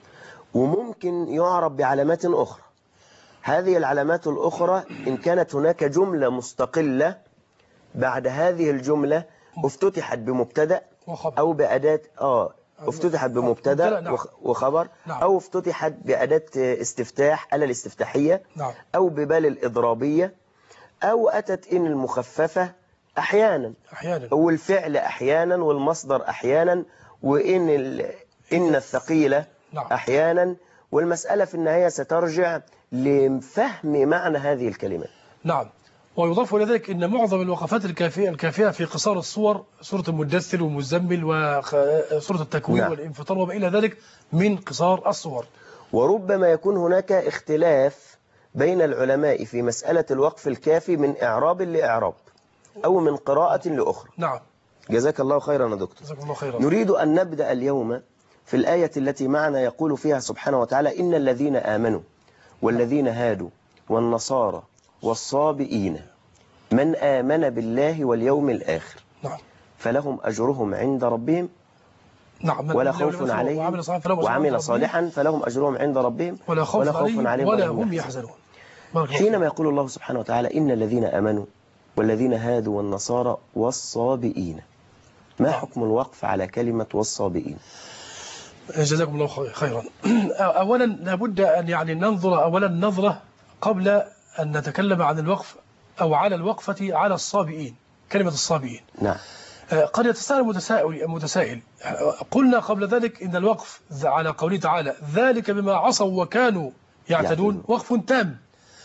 وممكن يعرف بعلامات اخرى. هذه العلامات الأخرى إن كانت هناك جملة مستقلة بعد هذه الجملة افتتحت بمبتدأ أو بأداة آه افتتحت بمبتدأ وخبر أو افتتحت بأداة استفتاح آلة الاستفتاحية أو ببال الإضرابية أو أتت إن المخففة أحيانا أحيانا والفعل أحيانا والمصدر أحيانا وإن إن الثقيلة أحيانا. والمسألة في النهاية سترجع لفهم معنى هذه الكلمات. نعم. ويضاف إلى ذلك أن معظم الوقفات الكافية الكافية في قصار الصور سورة المدثر والمزمل وسورة التكوين. نعم. والانفطار وما إلى ذلك من قصار الصور. وربما يكون هناك اختلاف بين العلماء في مسألة الوقف الكافي من إعراب لإعراب أو من قراءة لأخرى. نعم. جزاك الله خيرا يا دكتور. جزاك الله خيرا. نريد أن نبدأ اليوم في الآية التي معنا يقول فيها سبحانه وتعالى إن الذين آمنوا والذين هادوا والنصارى والصابئين من آمن بالله واليوم الآخر نعم. فلهم أجرهم عند ربهم نعم. ولا خوف عليهم وعمل صالحا فلهم, وعمل صالحا فلهم أجرهم عند ربهم ولا خوف, ولا خوف عليهم, عليهم ولا هم يحزنون. حينما يقول الله سبحانه وتعالى إن الذين آمنوا والذين هادوا والنصارى والصابئين، ما حكم الوقف على كلمة والصابئين؟ جزاكم الله خيرا. أولا لابد أن يعني ننظر أولا نظرة قبل أن نتكلم عن الوقف أو على الوقفة على الصابئين، كلمة الصابئين. نعم. قد يتساءل متسائل, متسائل قلنا قبل ذلك إن الوقف على قوله تعالى ذلك بما عصوا وكانوا يعتدون وقف تام،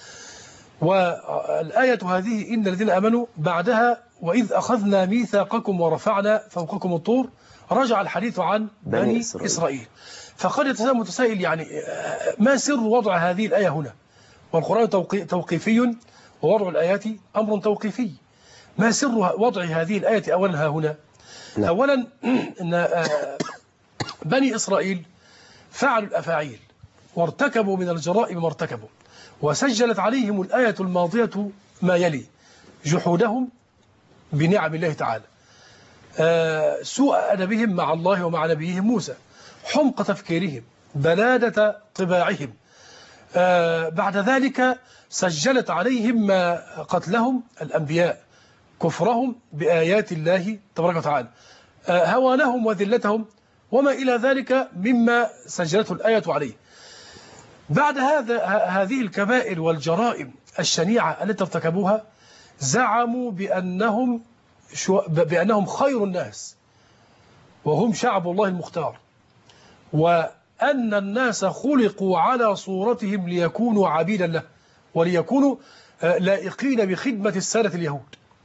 والآية هذه إن الذين آمنوا بعدها وإذ أخذنا ميثاقكم ورفعنا فوقكم الطور رجع الحديث عن بني, بني إسرائيل. إسرائيل. فقد يتساءل متسائل يعني ما سر وضع هذه الآية هنا؟ والقرآن توقيفي ووضع الآيات أمر توقيفي. ما سر وضع هذه الآية أولا ها هنا؟ لا. أولا إن بني إسرائيل فعلوا الأفاعيل وارتكبوا من الجرائم ما ارتكبوا، وسجلت عليهم الآية الماضية ما يلي: جحودهم بنعم الله تعالى، سوء أدبهم مع الله ومع نبيهم موسى، حمق تفكيرهم، بلادة طباعهم. بعد ذلك سجلت عليهم ما قتلهم الأنبياء، كفرهم بآيات الله تبارك وتعالى، هوانهم وذلتهم وما إلى ذلك مما سجلته الآية عليه. بعد هذا هذه الكبائر والجرائم الشنيعة التي ارتكبوها زعموا بأنهم بأنهم خير الناس وهم شعب الله المختار، وأن الناس خلقوا على صورتهم ليكونوا عبيدا له وليكونوا لائقين بخدمة السادة اليهود.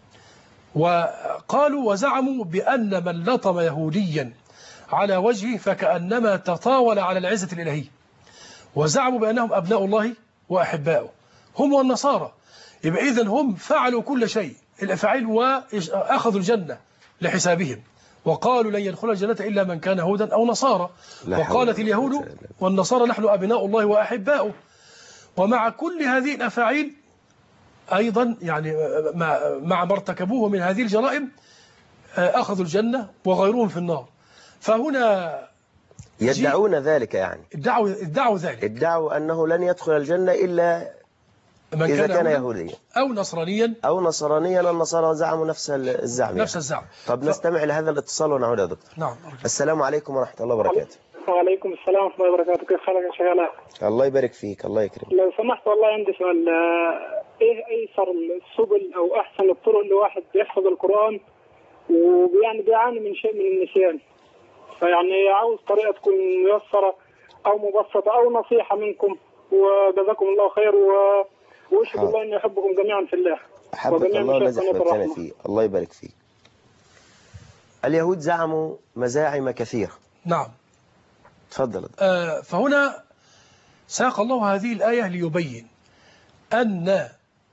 وقالوا وزعموا بأن من لطم يهوديا على وجهه فكأنما تطاول على العزة الإلهية، وزعموا بأنهم أبناء الله وأحباؤه هم والنصارى. يبقى إذن هم فعلوا كل شيء الأفعال وأخذوا الجنة لحسابهم، وقالوا لن يدخل الجنة إلا من كان هودا أو نصارى، وقالت اليهود والنصارى نحن أبناء الله وأحباؤه. ومع كل هذه الأفاعيل أيضا يعني مع ما ارتكبوه من هذه الجرائم أخذوا الجنة وغيرهم في النار. فهنا يدعون ذلك، يعني ادعوا ادعوا ذلك، ادعوا أنه لن يدخل الجنة إلا من إذا كان, كان يهوديا أو نصرانيا أو نصرانيا. النصارى زعموا نفس الزعم نفس يعني. الزعم. طب ف... نستمع لهذا الاتصال ونعود يا دكتور. نعم. السلام عليكم ورحمة الله وبركاته. وعليكم السلام ورحمة الله وبركاته. كيف حالك يا شيخ علاء؟ الله يبارك فيك. الله يكرمك. لو سمحت والله عندي سؤال، ايه ايسر السبل او احسن الطرق لواحد يحفظ القرآن ويعني بيعاني من شيء من النسيان، فيعني عاوز طريقة تكون ميسرة او مبسطة او نصيحة منكم، وجزاكم الله خير و... واشهد الله اني احبكم جميعا في الله. أحبك الله الذي أحببتنا فيه. الله يبارك فيك. اليهود زعموا مزاعم كثيرة. نعم. تفضل. آه فهنا ساق الله هذه الآية ليبين أن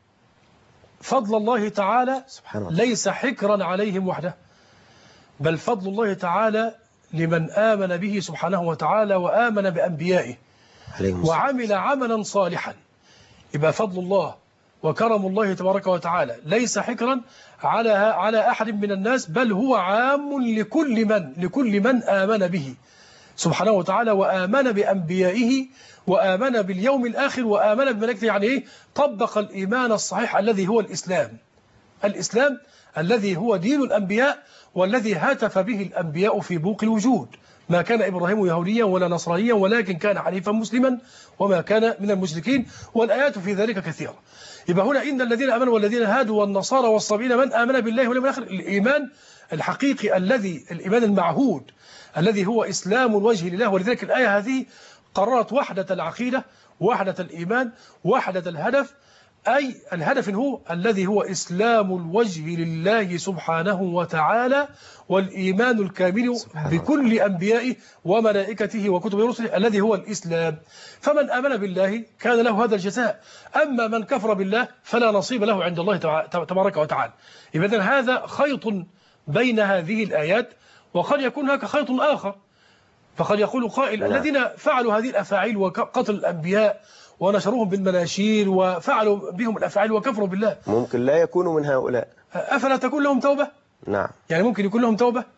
فضل الله تعالى ليس حكرا عليهم وحده، بل فضل الله تعالى لمن آمن به سبحانه وتعالى وآمن بأنبيائه وعمل عملا صالحا. يبقى فضل الله وكرم الله تبارك وتعالى ليس حكرا على على أحد من الناس، بل هو عام لكل من لكل من آمن به سبحانه وتعالى وآمن بأنبيائه وآمن باليوم الآخر وآمن بملائكته. يعني إيه؟ طبق الإيمان الصحيح الذي هو الإسلام، الإسلام الذي هو دين الأنبياء والذي هتف به الأنبياء في بوق الوجود. ما كان إبراهيم يهوديا ولا نصرانيا ولكن كان حنيفا مسلما وما كان من المشركين، والآيات في ذلك كثيرة. يبقى هنا إن الذين آمنوا والذين هادوا والنصارى والصابئين من آمن بالله واليوم الآخر، الإيمان الحقيقي الذي الإيمان المعهود الذي هو إسلام الوجه لله. ولذلك الآية هذه قررت وحدة العقيدة، وحدة الإيمان، وحدة الهدف، أي الهدف هو الذي هو إسلام الوجه لله سبحانه وتعالى والإيمان الكامل بكل أنبيائه وملائكته وكتبه ورسله الذي هو الإسلام. فمن آمن بالله كان له هذا الجزاء، أما من كفر بالله فلا نصيب له عند الله تبارك وتعالى. إذن هذا خيط بين هذه الآيات، وقد يكون هناك خيط آخر، فقد يقول قائل الذين فعلوا هذه الأفاعيل وقتل الأنبياء ونشروهم بالمناشير وفعلوا بهم الأفعال وكفروا بالله، ممكن لا يكونوا من هؤلاء، أفلا تكون لهم توبة؟ نعم. يعني ممكن يكون لهم توبة؟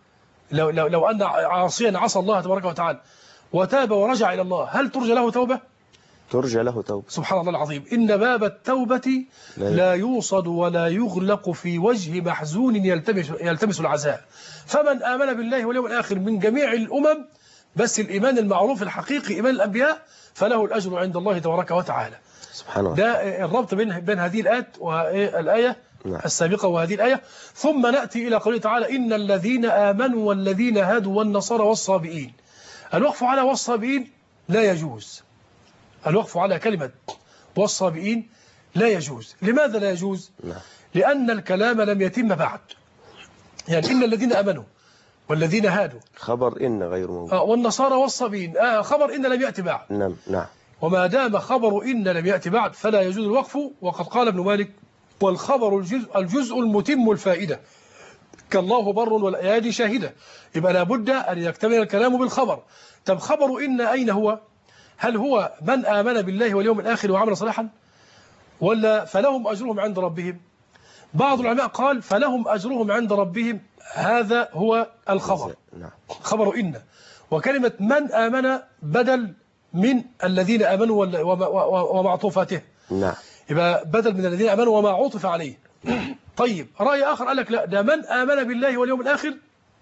لو, لو, لو أن عاصيا عصى الله تبارك وتعالى وتاب ورجع إلى الله، هل ترجى له توبة؟ ترجى له توبة. سبحان الله العظيم. إن باب التوبة لا يوصد ولا يغلق في وجه محزون يلتمس, يلتمس العزاء. فمن آمن بالله واليوم الآخر من جميع الأمم، بس الإيمان المعروف الحقيقي إيمان الأنبياء، فله الأجر عند الله تبارك وتعالى. سبحان الله. ده الربط بين بين هذه الآيات والآية نعم. السابقة وهذه الآية. ثم نأتي إلى قوله تعالى إن الذين آمنوا والذين هادوا والنصارى والصابئين. الوقف على والصابئين لا يجوز. الوقف على كلمة والصابئين لا يجوز. لماذا لا يجوز؟ نعم. لأن الكلام لم يتم بعد. يعني إن الذين آمنوا والذين هادوا خبر إن غير موجود. آه والنصارى والصابئين آه خبر إن لم يأتي بعد. نعم نعم. وما دام خبر إن لم يأتي بعد فلا يجوز الوقف. وقد قال ابن مالك والخبر الجزء, الجزء المتم الفائدة كالله بر والأيادي شاهدة. يبقى لابد أن يكتمل الكلام بالخبر. طب خبر إن أين هو؟ هل هو من آمن بالله واليوم الآخر وعمل صالحا، ولا فلهم أجرهم عند ربهم؟ بعض العلماء قال فلهم أجرهم عند ربهم، هذا هو الخبر. نعم. خبر إن. وكلمة من آمن بدل من الذين آمنوا ومعطوفاته. نعم. يبقى بدل من الذين آمنوا وما عطف عليه. طيب رأي آخر قال لك لا، ده من آمن بالله واليوم الآخر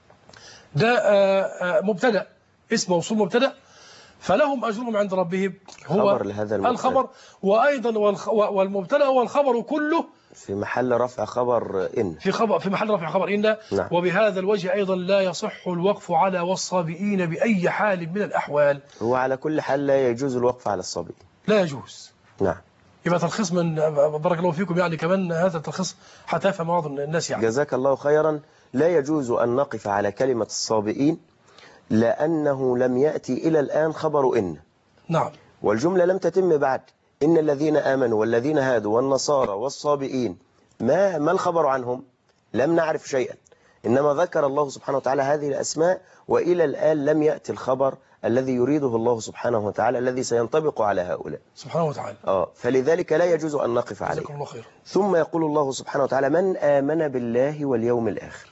ده مبتدأ، اسم موصول مبتدأ، فلهم أجرهم عند ربهم هو خبر لهذا المبتدأ. الخبر. وأيضا والمبتدأ والخبر كله في محل رفع خبر إن، في خبر في محل رفع خبر إن. نعم. وبهذا الوجه أيضا لا يصح الوقف على والصابئين بأي حال من الأحوال. هو على كل حال لا يجوز الوقف على الصبي. لا يجوز. نعم. يبقى تلخيص من بارك الله فيكم، يعني كمان هذا التلخيص حتى يفهم بعض الناس يعني. جزاك الله خيرا. لا يجوز أن نقف على كلمة الصابئين لأنه لم يأتي إلى الآن خبر إن. نعم. والجملة لم تتم بعد. إن الذين آمنوا والذين هادوا والنصارى والصابئين، ما ما الخبر عنهم؟ لم نعرف شيئا، إنما ذكر الله سبحانه وتعالى هذه الأسماء، وإلى الآن لم يأتي الخبر الذي يريده الله سبحانه وتعالى الذي سينطبق على هؤلاء سبحانه وتعالى. آه فلذلك لا يجوز أن نقف عليه. جزاكم الله خير. ثم يقول الله سبحانه وتعالى من آمن بالله واليوم الآخر.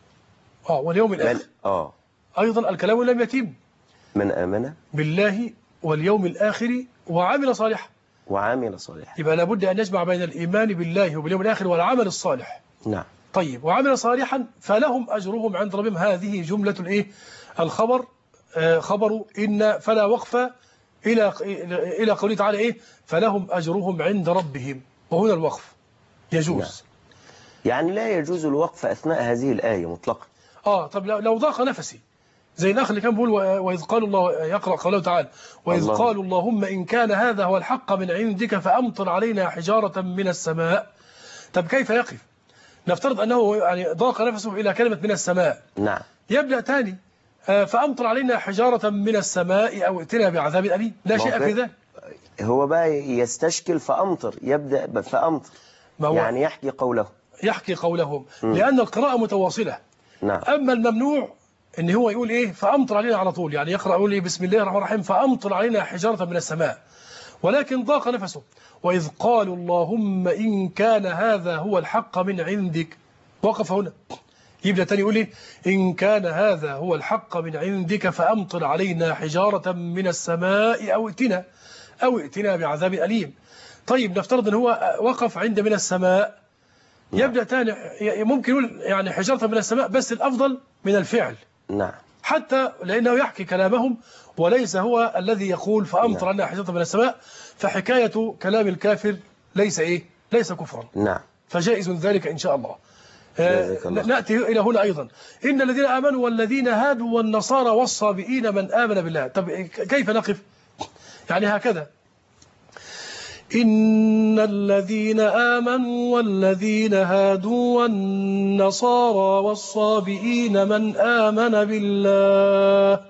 آه واليوم الآخر. من آه أيضا الكلام لم يتم. من آمن بالله واليوم الآخر وعمل صالحا. وعمل صالحا. يبقى لابد أن نجمع بين الإيمان بالله وباليوم الآخر والعمل الصالح. نعم. طيب وعمل صالحا فلهم أجرهم عند ربهم، هذه جملة الإيه؟ الخبر. آه خبر إن فلا وقف إلى إلى قوله تعالى إيه؟ فلهم أجرهم عند ربهم، وهنا الوقف يجوز. نعم. يعني لا يجوز الوقف أثناء هذه الآية مطلقا. آه طب لو ضاق نفسي زي الأخ اللي كان بيقول وإذ قال الله، يقرأ قوله تعالى وإذ الله. قالوا اللهم إن كان هذا هو الحق من عندك فأمطر علينا حجارة من السماء. طب كيف يقف؟ نفترض أنه يعني ضاق نفسه إلى كلمة من السماء. نعم. يبدأ تاني فأمطر علينا حجارة من السماء أو ائتنا بعذاب أليم. لا شيء في ذلك. هو بقى يستشكل فأمطر، يبدأ فأمطر يعني يحكي قوله يحكي قولهم م. لأن القراءة متواصلة. نعم. أما الممنوع إن هو يقول إيه فأمطر علينا على طول، يعني يقرأ يقول إيه بسم الله الرحمن الرحيم فأمطر علينا حجارة من السماء، ولكن ضاق نفسه وإذ قالوا اللهم إن كان هذا هو الحق من عندك، وقف هنا. يبدأ تاني يقول إيه إن كان هذا هو الحق من عندك فأمطر علينا حجارة من السماء أو ائتنا أو ائتنا بعذاب أليم. طيب نفترض إن هو وقف عند من السماء، يبدأ تاني ممكن يقول يعني حجارة من السماء، بس الأفضل من الفعل. نعم. حتى لأنه يحكي كلامهم وليس هو الذي يقول فأمطر علينا حجارة من السماء، فحكاية كلام الكافر ليس إيه ليس كفرا. نعم. فجائز ذلك إن شاء الله. آه نأتي إلى هنا أيضا إن الذين آمنوا والذين هادوا والنصارى والصابئين من آمن بالله. طب كيف نقف؟ يعني هكذا إن الذين آمنوا والذين هادوا والنصارى والصابئين من آمن بالله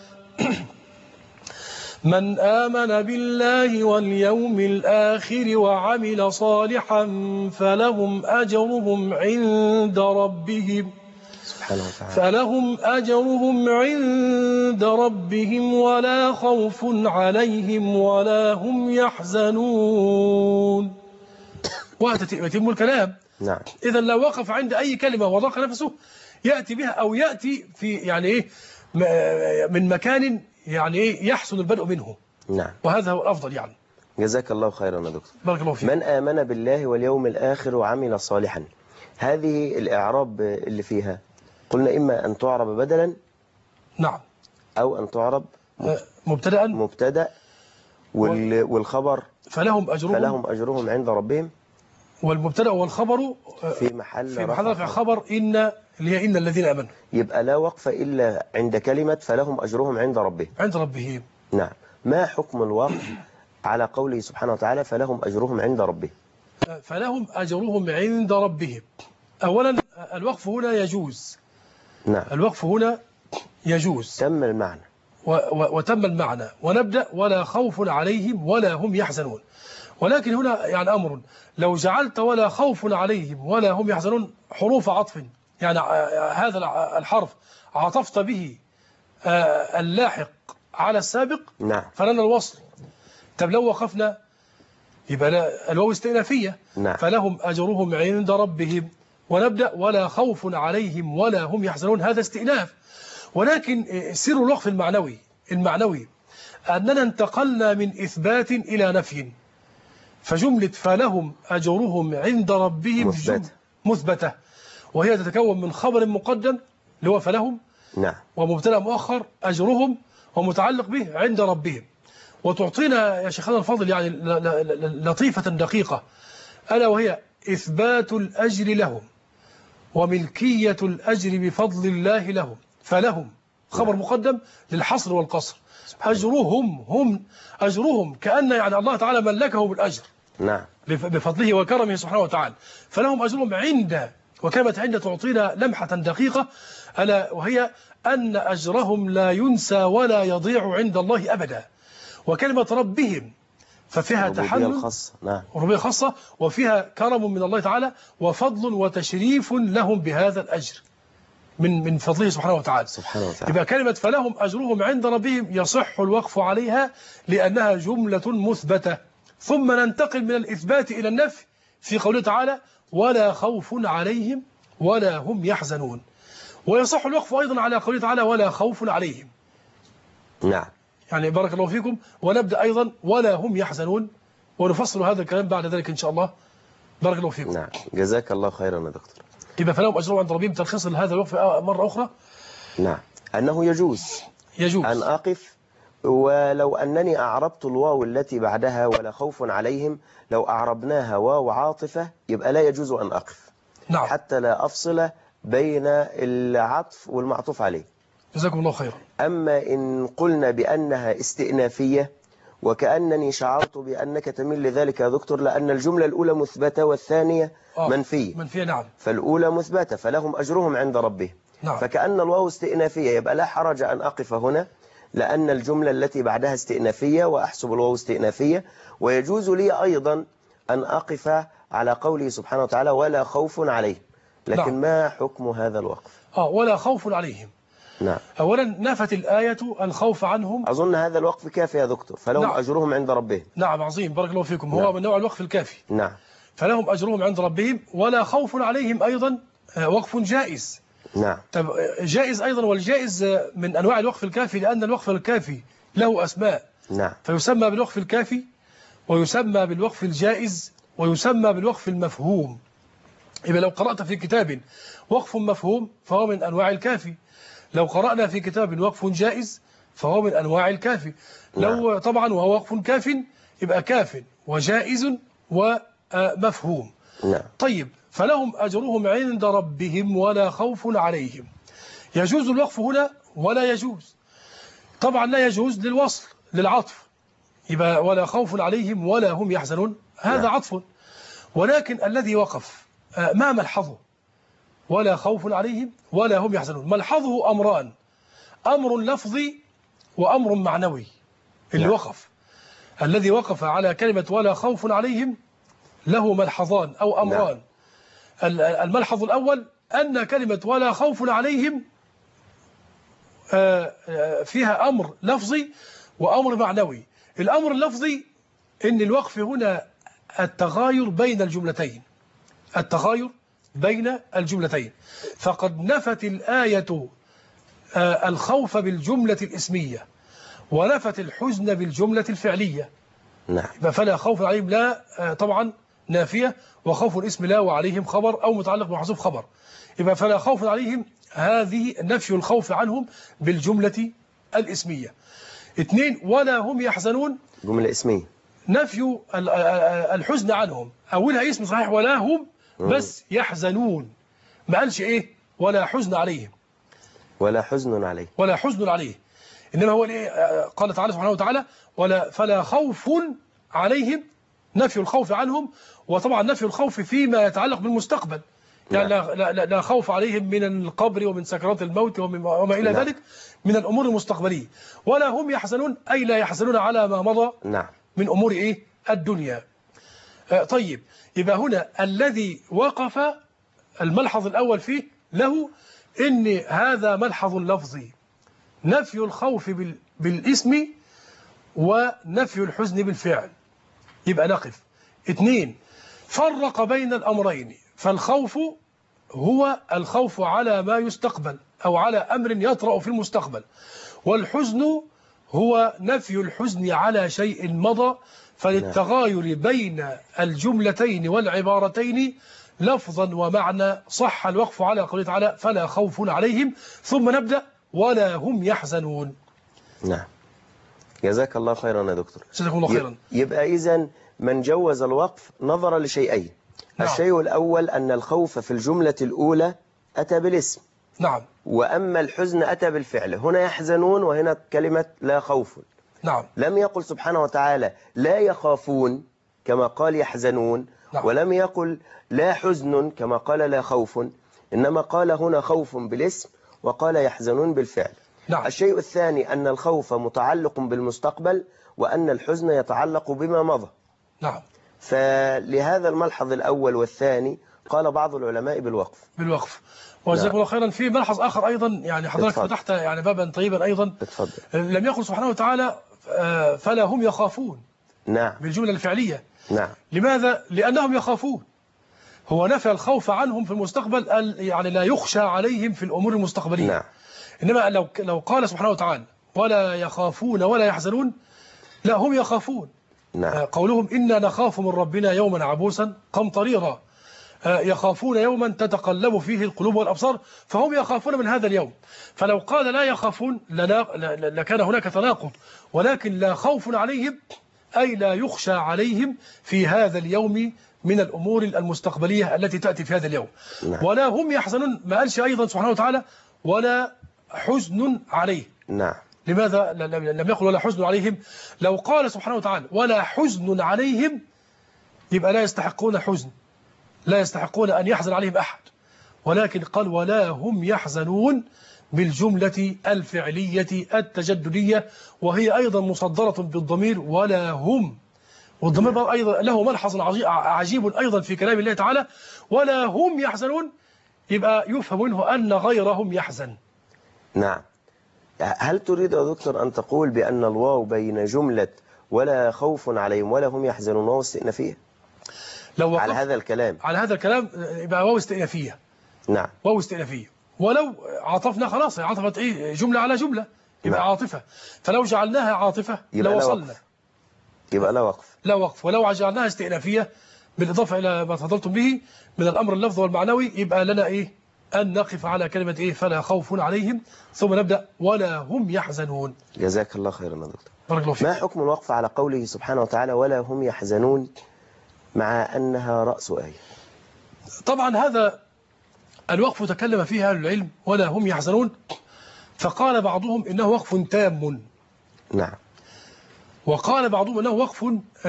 من آمن بالله واليوم الآخر وعمل صالحا فلهم أجرهم عند ربهم سبحانه وتعالى فلهم أجرهم عند ربهم ولا خوف عليهم ولا هم يحزنون. ويتم الكلام. نعم. إذا لو وقف عند أي كلمة وضاق نفسه يأتي بها أو يأتي في يعني إيه من مكان يعني إيه يحسن البدء منه. نعم. وهذا هو الأفضل يعني. جزاك الله خيرا يا دكتور. بارك الله فيك. من آمن بالله واليوم الآخر وعمل صالحا، هذه الإعراب اللي فيها قلنا إما أن تعرب بدلا نعم أو أن تعرب مبتدأ مبتدأ وال والخبر فلهم أجرهم فلهم أجرهم عند ربهم، والمبتدأ والخبر في محل في محل رفع رفع خبر إن اللي هي إن الذين آمنوا. يبقى لا وقف إلا عند كلمة فلهم أجرهم عند ربهم. عند ربهم. نعم. ما حكم الوقف على قوله سبحانه وتعالى فلهم أجرهم عند ربهم؟ فلهم أجرهم عند ربهم. أولا الوقف هنا يجوز. نعم. الوقف هنا يجوز. تم المعنى. و و وتم المعنى. ونبدأ ولا خوف عليهم ولا هم يحزنون. ولكن هنا يعني أمر، لو جعلت ولا خوف عليهم ولا هم يحزنون حروف عطف، يعني هذا الحرف عطفت به اللاحق على السابق، نعم. فلنا الوصل. طب لو وقفنا يبقى الواو استئنافية. نعم. فلهم أجرهم عند ربهم، ونبدأ ولا خوف عليهم ولا هم يحزنون، هذا استئناف. ولكن سر الوقف المعنوي المعنوي أننا انتقلنا من إثبات إلى نفي، فجملة فلهم أجرهم عند ربهم مثبتة مثبتة، وهي تتكون من خبر مقدم اللي هو فلهم، نعم، ومبتدأ مؤخر أجرهم، ومتعلق به عند ربهم. وتعطينا يا شيخنا الفاضل يعني لطيفة دقيقة، ألا وهي إثبات الأجر لهم وملكية الأجر بفضل الله لهم. فلهم خبر مقدم للحصر والقصر، أجرهم هم أجرهم كأن يعني الله تعالى ملكهم الأجر، نعم، بفضله وكرمه سبحانه وتعالى. فلهم أجرهم عند، وكلمة عند تعطينا لمحة دقيقة، ألا وهي أن أجرهم لا ينسى ولا يضيع عند الله أبدا. وكلمة ربهم ففيها تحمل الخاصة، نعم، ربوبية خاصة، وفيها كرم من الله تعالى وفضل وتشريف لهم بهذا الأجر من من فضله سبحانه وتعالى. سبحانه وتعالى. يبقى كلمة فلهم أجرهم عند ربهم يصح الوقف عليها لأنها جملة مثبتة. ثم ننتقل من الإثبات إلى النفي في قوله تعالى ولا خوف عليهم ولا هم يحزنون. ويصح الوقف أيضا على قوله تعالى ولا خوف عليهم. نعم. يعني بارك الله فيكم. ونبدأ أيضا ولا هم يحزنون، ونفصل هذا الكلام بعد ذلك إن شاء الله. بارك الله فيكم. نعم، جزاك الله خيرا يا دكتور. يبقى فلهم أجرهم عند ربهم تلخيص لهذا الوقف مرة أخرى. نعم، أنه يجوز يجوز أن أقف، ولو أنني أعربت الواو التي بعدها ولا خوف عليهم، لو أعربناها واو عاطفة يبقى لا يجوز أن أقف. نعم. حتى لا أفصل بين العطف والمعطوف عليه. جزاكم الله خيرا. أما إن قلنا بأنها استئنافية، وكأنني شعرت بأنك تميل لذلك يا دكتور، لأن الجملة الأولى مثبتة والثانية آه. منفية. منفية، نعم. فالأولى مثبتة فلهم أجرهم عند ربهم. نعم. فكأن الواو استئنافية، يبقى لا حرج أن أقف هنا لأن الجملة التي بعدها استئنافية وأحسب الواو استئنافية. ويجوز لي أيضا أن أقف على قوله سبحانه وتعالى ولا خوف عليهم، لكن نعم. ما حكم هذا الوقف؟ آه ولا خوف عليهم. نعم. أولا نفت الآية الخوف عنهم. أظن هذا الوقف كافي يا دكتور، فلهم نعم. أجرهم عند ربهم. نعم، عظيم، بارك الله فيكم. هو نعم. من نوع الوقف الكافي. نعم. فلهم أجرهم عند ربهم ولا خوف عليهم أيضا وقف جائز. نعم. طب جائز أيضا، والجائز من أنواع الوقف الكافي، لأن الوقف الكافي له أسماء. نعم. فيسمى بالوقف الكافي، ويسمى بالوقف الجائز، ويسمى بالوقف المفهوم. إذا لو قرأت في كتاب وقف مفهوم فهو من أنواع الكافي. لو قرأنا في كتاب وقف جائز فهو من أنواع الكافي. لو نعم. طبعا وهو وقف كاف يبقى كاف وجائز ومفهوم. نعم. طيب، فلهم أجرهم عند ربهم ولا خوف عليهم. يجوز الوقف هنا ولا يجوز؟ طبعا لا يجوز للوصل للعطف، يبقى ولا خوف عليهم ولا هم يحزنون، هذا نعم. عطف. ولكن الذي وقف ما ملحظه؟ ولا خوف عليهم ولا هم يحزنون. ملحظه أمران، أمر لفظي وأمر معنوي. اللي نعم. وقف الذي وقف على كلمة ولا خوف عليهم له ملحظان أو أمران. نعم. الملحظ الأول أن كلمة ولا خوف عليهم فيها أمر لفظي وأمر معنوي. الأمر اللفظي إن الوقف هنا التغاير بين الجملتين، التغاير بين الجملتين. فقد نفت الآية الخوف بالجملة الاسمية ونفت الحزن بالجملة الفعلية. نعم. فلا خوف عليهم لا طبعا نافية، وخوف الاسم لا وعليهم خبر أو متعلق بمحذوف خبر. يبقى فلا خوف عليهم هذه نفي الخوف عنهم بالجملة الاسمية. اثنين ولا هم يحزنون جملة اسمية نفي الحزن عنهم، أولها اسم صحيح ولا هم بس يحزنون، ما قالش إيه ولا حزن عليهم ولا حزن عليه ولا حزن عليه، إنما هو إيه قال تعالى سبحانه وتعالى ولا فلا خوف عليهم، نفي الخوف عنهم. وطبعا نفي الخوف فيما يتعلق بالمستقبل، يعني لا, لا, لا خوف عليهم من القبر ومن سكرات الموت وما إلى نعم. ذلك من الأمور المستقبلية. ولا هم يحزنون أي لا يحزنون على ما مضى نعم. من أمور إيه الدنيا. آه طيب يبقى هنا الذي وقف الملحظ الأول فيه له إن هذا ملحظ لفظي، نفي الخوف بالاسم ونفي الحزن بالفعل. يبقى نقف. اثنين فرق بين الأمرين، فالخوف هو الخوف على ما يستقبل أو على أمر يطرأ في المستقبل، والحزن هو نفي الحزن على شيء مضى. فللتغاير بين الجملتين والعبارتين لفظا ومعنى صح الوقف على قوله تعالى فلا خوف عليهم، ثم نبدأ ولا هم يحزنون. نعم. جزاك الله خيرا يا دكتور. جزاكم الله خيرا. يبقى إذن من جوز الوقف نظر لشيئين. نعم. الشيء الأول أن الخوف في الجملة الأولى أتى بالاسم. نعم. وأما الحزن أتى بالفعل، هنا يحزنون وهنا كلمة لا خوف. نعم. لم يقل سبحانه وتعالى لا يخافون كما قال يحزنون. نعم. ولم يقل لا حزن كما قال لا خوف، إنما قال هنا خوف بالاسم وقال يحزنون بالفعل. نعم. الشيء الثاني أن الخوف متعلق بالمستقبل وأن الحزن يتعلق بما مضى. نعم. فلهذا الملحظ الأول والثاني قال بعض العلماء بالوقف. بالوقف. وجزاكم الله خيرا. في ملحظ آخر أيضا، يعني حضرتك فتحت يعني بابا طيبا أيضا. اتفضل. لم يقل سبحانه وتعالى فلا هم يخافون. نعم. بالجملة الفعلية. نعم. لماذا؟ لأنهم يخافون. هو نفى الخوف عنهم في المستقبل، يعني لا يخشى عليهم في الأمور المستقبلية. نعم. إنما لو لو قال سبحانه وتعالى ولا يخافون ولا يحزنون، لا هم يخافون. نعم. قولهم إنا نخاف من ربنا يوما عبوسا قمطريرا، يخافون يوما تتقلب فيه القلوب والأبصار، فهم يخافون من هذا اليوم. فلو قال لا يخافون لكان هناك تناقض، ولكن لا خوف عليهم أي لا يخشى عليهم في هذا اليوم من الأمور المستقبلية التي تأتي في هذا اليوم. نعم. ولا هم يحزنون، ما قالش أيضا سبحانه وتعالى ولا حزن عليه. نعم. لماذا لم يقل ولا حزن عليهم؟ لو قال سبحانه وتعالى ولا حزن عليهم يبقى لا يستحقون حزن، لا يستحقون أن يحزن عليهم أحد، ولكن قال ولا هم يحزنون بالجملة الفعلية التجددية، وهي أيضا مصدرة بالضمير ولا هم، والضمير أيضا له ملحظ عجيب أيضا في كلام الله تعالى ولا هم يحزنون، يبقى يفهم منه أن غيرهم يحزن. نعم. هل تريد يا دكتور أن تقول بأن الواو بين جملة ولا خوف عليهم ولا هم يحزنون واو استئنافية؟ لو على هذا الكلام على هذا الكلام يبقى واو استئنافية. نعم. واو استئنافية. ولو عطفنا خلاص عطفت إيه جملة على جملة يبقى نعم. عاطفة. فلو جعلناها عاطفة لو وصلنا يبقى لا وقف. لا وقف. ولو جعلناها استئنافية بالإضافة إلى ما تفضلتم به من الأمر اللفظ والمعنوي يبقى لنا إيه أن نقف على كلمة إيه فلا خوف عليهم، ثم نبدأ ولا هم يحزنون. جزاك الله خيرا يا دكتور. بارك الله فيك. ما حكم الوقف على قوله سبحانه وتعالى ولا هم يحزنون مع أنها رأس آية؟ طبعا هذا الوقف تكلم فيها أهل العلم ولا هم يحزنون، فقال بعضهم إنه وقف تام. نعم. وقال بعضهم إنه وقف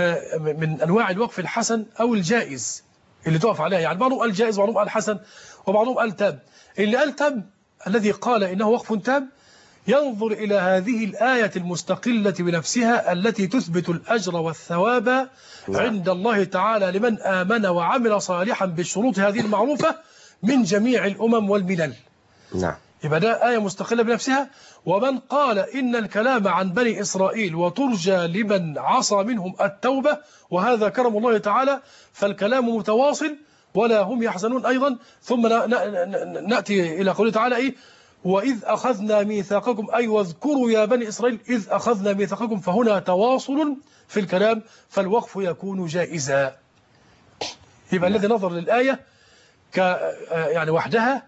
من أنواع الوقف الحسن أو الجائز اللي تقف عليها، يعني بعضهم قال جائز وبعضهم قال حسن وبعضهم قال تام. اللي قال تام الذي قال إنه وقف تام ينظر إلى هذه الآية المستقلة بنفسها التي تثبت الأجر والثواب نعم. عند الله تعالى لمن آمن وعمل صالحا بالشروط هذه المعروفة من جميع الأمم والملل. نعم. يبقى ده آية مستقلة بنفسها. ومن قال إن الكلام عن بني إسرائيل وترجى لمن عصى منهم التوبة وهذا كرم الله تعالى، فالكلام متواصل ولا هم يحزنون أيضا. ثم نأتي إلى قوله تعالى إيه وإذ أخذنا ميثاقكم أي واذكروا يا بني إسرائيل إذ أخذنا ميثاقكم، فهنا تواصل في الكلام فالوقف يكون جائزا. يبقى الذي نظر للآية ك يعني وحدها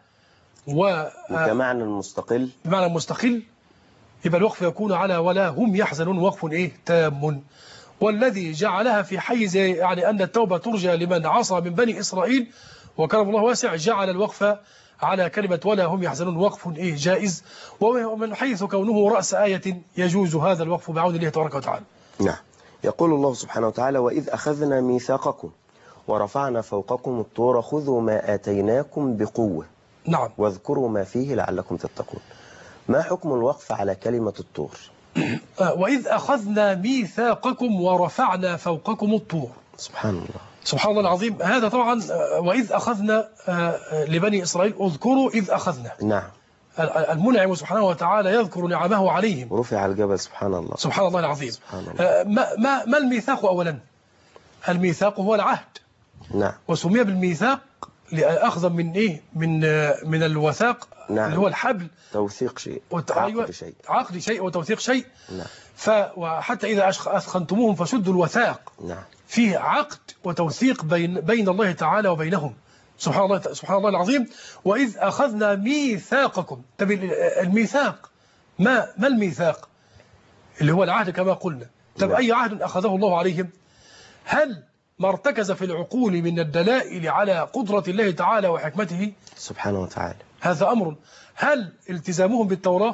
وكمعنى مستقل بمعنى مستقل يبقى الوقف يكون على ولا هم يحزنون وقف إيه تام. والذي جعلها في حيز يعني أن التوبة ترجى لمن عصى من بني إسرائيل وكرم الله واسع، جعل الوقف على كلمة ولا هم يحزنون وقف إيه جائز، ومن حيث كونه رأس آية يجوز هذا الوقف بعون الله تبارك وتعالى. نعم. يقول الله سبحانه وتعالى وإذ أخذنا ميثاقكم ورفعنا فوقكم الطور خذوا ما آتيناكم بقوة نعم واذكروا ما فيه لعلكم تتقون. ما حكم الوقف على كلمة الطور؟ وإذ أخذنا ميثاقكم ورفعنا فوقكم الطور. سبحان الله سبحان الله العظيم. هذا طبعا وإذ أخذنا لبني إسرائيل اذكروا إذ أخذنا. نعم. المنعم سبحانه وتعالى يذكر نعمه عليهم. ورفع الجبل سبحان الله. سبحان الله العظيم. سبحان الله. ما, ما, ما الميثاق أولا؟ الميثاق هو العهد. نعم. وسمي بالميثاق أخذا من إيه؟ من من الوثاق. نعم. اللي هو الحبل. توثيق شيء. وت... عقد شيء. عقد شيء وتوثيق شيء. نعم. ف... وحتى إذا أثخنتموهم فشدوا الوثاق. نعم. فيه عقد وتوثيق بين بين الله تعالى وبينهم. سبحان الله سبحان الله العظيم. وإذ أخذنا ميثاقكم. طب الميثاق ما ما الميثاق؟ اللي هو العهد كما قلنا. طب أي عهد أخذه الله عليهم؟ هل ما ارتكز في العقول من الدلائل على قدرة الله تعالى وحكمته سبحانه وتعالى؟ هذا أمر. هل التزامهم بالتوراة؟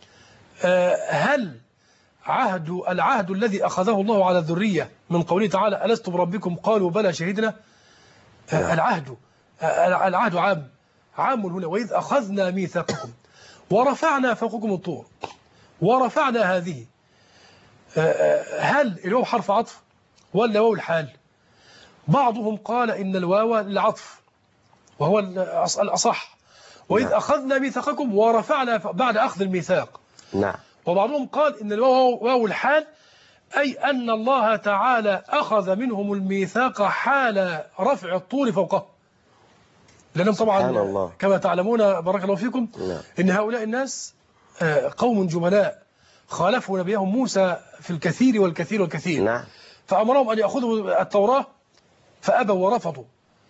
آه هل عهد العهد الذي أخذه الله على الذرية من قوله تعالى ألست بربكم قالوا بلى شهدنا؟ آه العهد آه العهد عام عام هنا. وإذ أخذنا ميثاقكم ورفعنا فوقكم الطور. ورفعنا هذه آه هل الواو حرف عطف ولا واو الحال؟ بعضهم قال إن الواو العطف وهو الأصح. وإذ نعم. أخذنا ميثاقكم ورفعنا بعد أخذ الميثاق. نعم. وبعضهم قال إن الواو واو الحال أي أن الله تعالى أخذ منهم الميثاق حال رفع الطور فوقه. لأنهم طبعا الله. كما تعلمون بارك الله فيكم نعم. إن هؤلاء الناس قوم جبلاء خالفوا نبيهم موسى في الكثير والكثير والكثير. نعم. فأمرهم أن يأخذوا التوراة فأبوا ورفضوا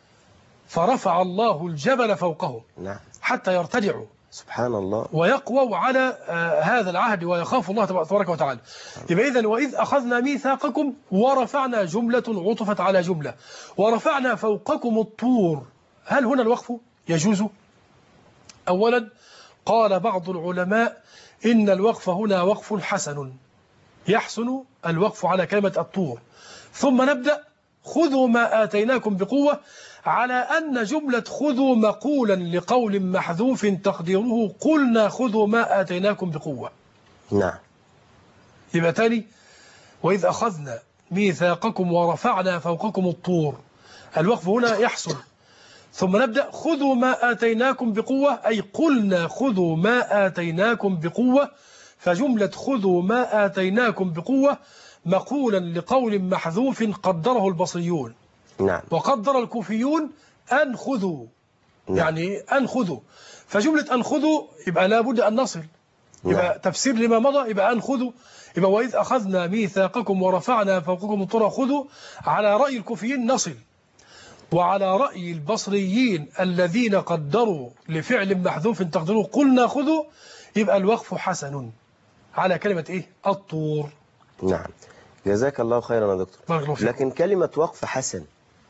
فرفع الله الجبل فوقهم نعم. حتى يرتدعوا سبحان الله ويقووا على آه هذا العهد ويخافوا الله تبارك وتعالى. يبقى إذن وإذ أخذنا ميثاقكم ورفعنا جملة عطفت على جملة ورفعنا فوقكم الطور. هل هنا الوقف يجوز؟ أولا قال بعض العلماء إن الوقف هنا وقف حسن يحسن الوقف على كلمة الطور. ثم نبدأ خذوا ما آتيناكم بقوة على أن جملة خذوا مقولا لقول محذوف تقديره قلنا خذوا ما آتيناكم بقوة. نعم. يبقى تاني وإذ أخذنا ميثاقكم ورفعنا فوقكم الطور. الوقف هنا يحسن. ثم نبدأ خذوا ما آتيناكم بقوة أي قلنا خذوا ما آتيناكم بقوة. فجملة خذوا ما آتيناكم بقوة مقولا لقول محذوف قدره البصريون. نعم. وقدر الكوفيون أنخذوا. نعم. يعني أنخذوا. فجملة أنخذوا يبقى لابد أن نصل. يبقى نعم. تفسير لما مضى يبقى أنخذوا. يبقى وإذ أخذنا ميثاقكم ورفعنا فوقكم الطور خذوا على رأي الكوفيين نصل. وعلى رأي البصريين الذين قدروا لفعل محذوف تقدروا قلنا خذوا يبقى الوقف حسن على كلمة إيه؟ الطور. نعم. جزاك الله خيرا يا دكتور. لكن كلمة وقف حسن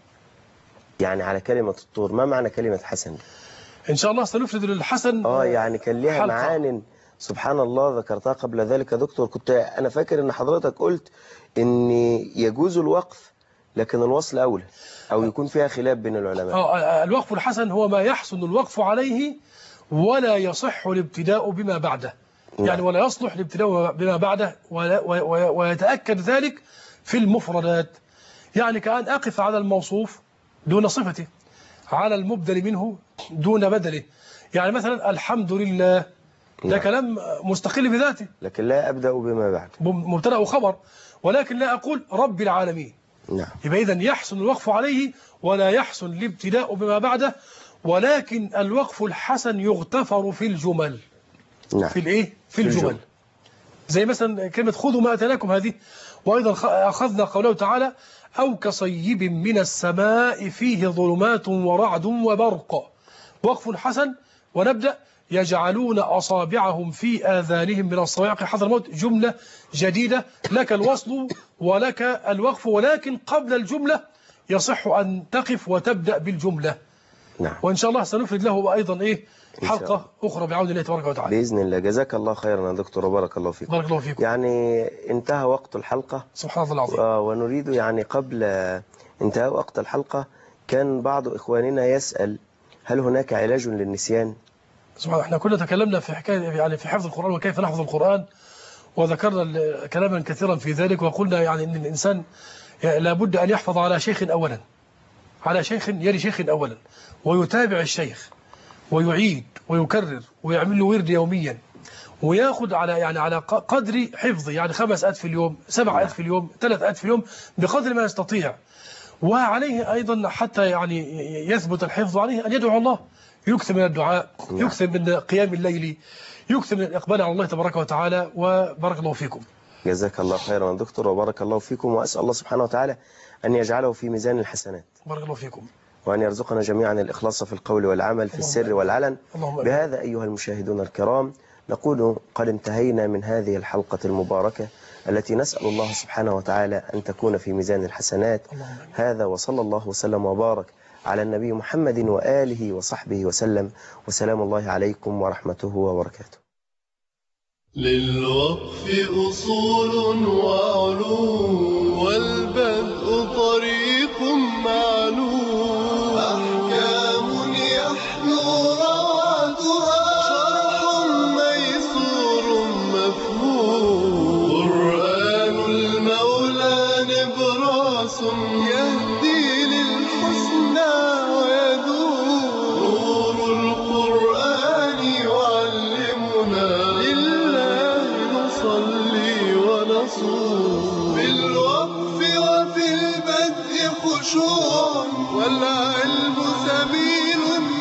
يعني على كلمة الطور ما معنى كلمة حسن؟ إن شاء الله سنفرد للحسن. آه يعني كان لها معان سبحان الله ذكرتها قبل ذلك يا دكتور. كنت أنا فاكر إن حضرتك قلت إن يجوز الوقف لكن الوصل أولى أو يكون فيها خلاف بين العلماء. آه الوقف الحسن هو ما يحسن الوقف عليه ولا يصح الابتداء بما بعده. يعني ولا يصلح الابتداء بما بعده ويتأكد ذلك في المفردات. يعني كأن أقف على الموصوف دون صفته على المبدل منه دون بدله. يعني مثلا الحمد لله ده نعم. كلام مستقل بذاته لكن لا أبدأ بما بعد مبتدأ وخبر. ولكن لا أقول رب العالمين نعم. يبقى إذن يحسن الوقف عليه ولا يحسن الابتداء بما بعده، ولكن الوقف الحسن يغتفر في الجمل. نعم. في الإيه؟ في الجمل. الجمل. زي مثلا كلمة خذوا ما أتناكم هذه، وأيضا أخذنا قوله تعالى أو كصيب من السماء فيه ظلمات ورعد وبرق. وقف حسن. ونبدأ يجعلون أصابعهم في آذانهم من الصواعق حذر الموت. جملة جديدة، لك الوصل ولك الوقف، ولكن قبل الجملة يصح أن تقف وتبدأ بالجملة. نعم. وإن شاء الله سنفرد له أيضا إيه حلقة أخرى بعون الله تبارك وتعالى بإذن الله. جزاك الله خيرا يا دكتور وبارك الله فيكم. بارك الله فيكم. يعني انتهى وقت الحلقة سبحان الله العظيم. ونريد يعني قبل انتهاء وقت الحلقة كان بعض إخواننا يسأل هل هناك علاج للنسيان؟ سبحان. احنا كنا تكلمنا في حكاية يعني في حفظ القرآن وكيف نحفظ القرآن، وذكرنا كلاما كثيرا في ذلك، وقلنا يعني ان الإنسان لابد أن يحفظ على شيخ أولا، على شيخ يلي شيخ أولا، ويتابع الشيخ ويعيد ويكرر ويعمل له ورد يوميا، وياخذ على يعني على قدر حفظه، يعني خمس آيات في اليوم، سبع آيات في اليوم، ثلاث آيات في اليوم، بقدر ما يستطيع. وعليه أيضا حتى يعني يثبت الحفظ عليه أن يدعو الله، يكثر من الدعاء، يكثر من قيام الليل، يكثر من الإقبال على الله تبارك وتعالى. وبارك الله فيكم. جزاك الله خيرا دكتور وبارك الله فيكم، وأسأل الله سبحانه وتعالى أن يجعله في ميزان الحسنات. بارك الله فيكم. وأن يرزقنا جميعا الإخلاص في القول والعمل في السر والعلن. بهذا أيها المشاهدون الكرام نقول قد انتهينا من هذه الحلقة المباركة التي نسأل الله سبحانه وتعالى أن تكون في ميزان الحسنات. هذا وصلى الله وسلم وبارك على النبي محمد وآله وصحبه وسلم، وسلام الله عليكم ورحمته وبركاته. للوقف أصول وعلوم والبدء طريق معلوم، أحكام يحلو روعتها شرح ميسور مفهوم، قرآن المولى نبراس يهدي للحسنى ويدوم، نور القرآن يعلمنا نصلي ونصوم، بالوقف وفي البدء خشوع والعلم سبيل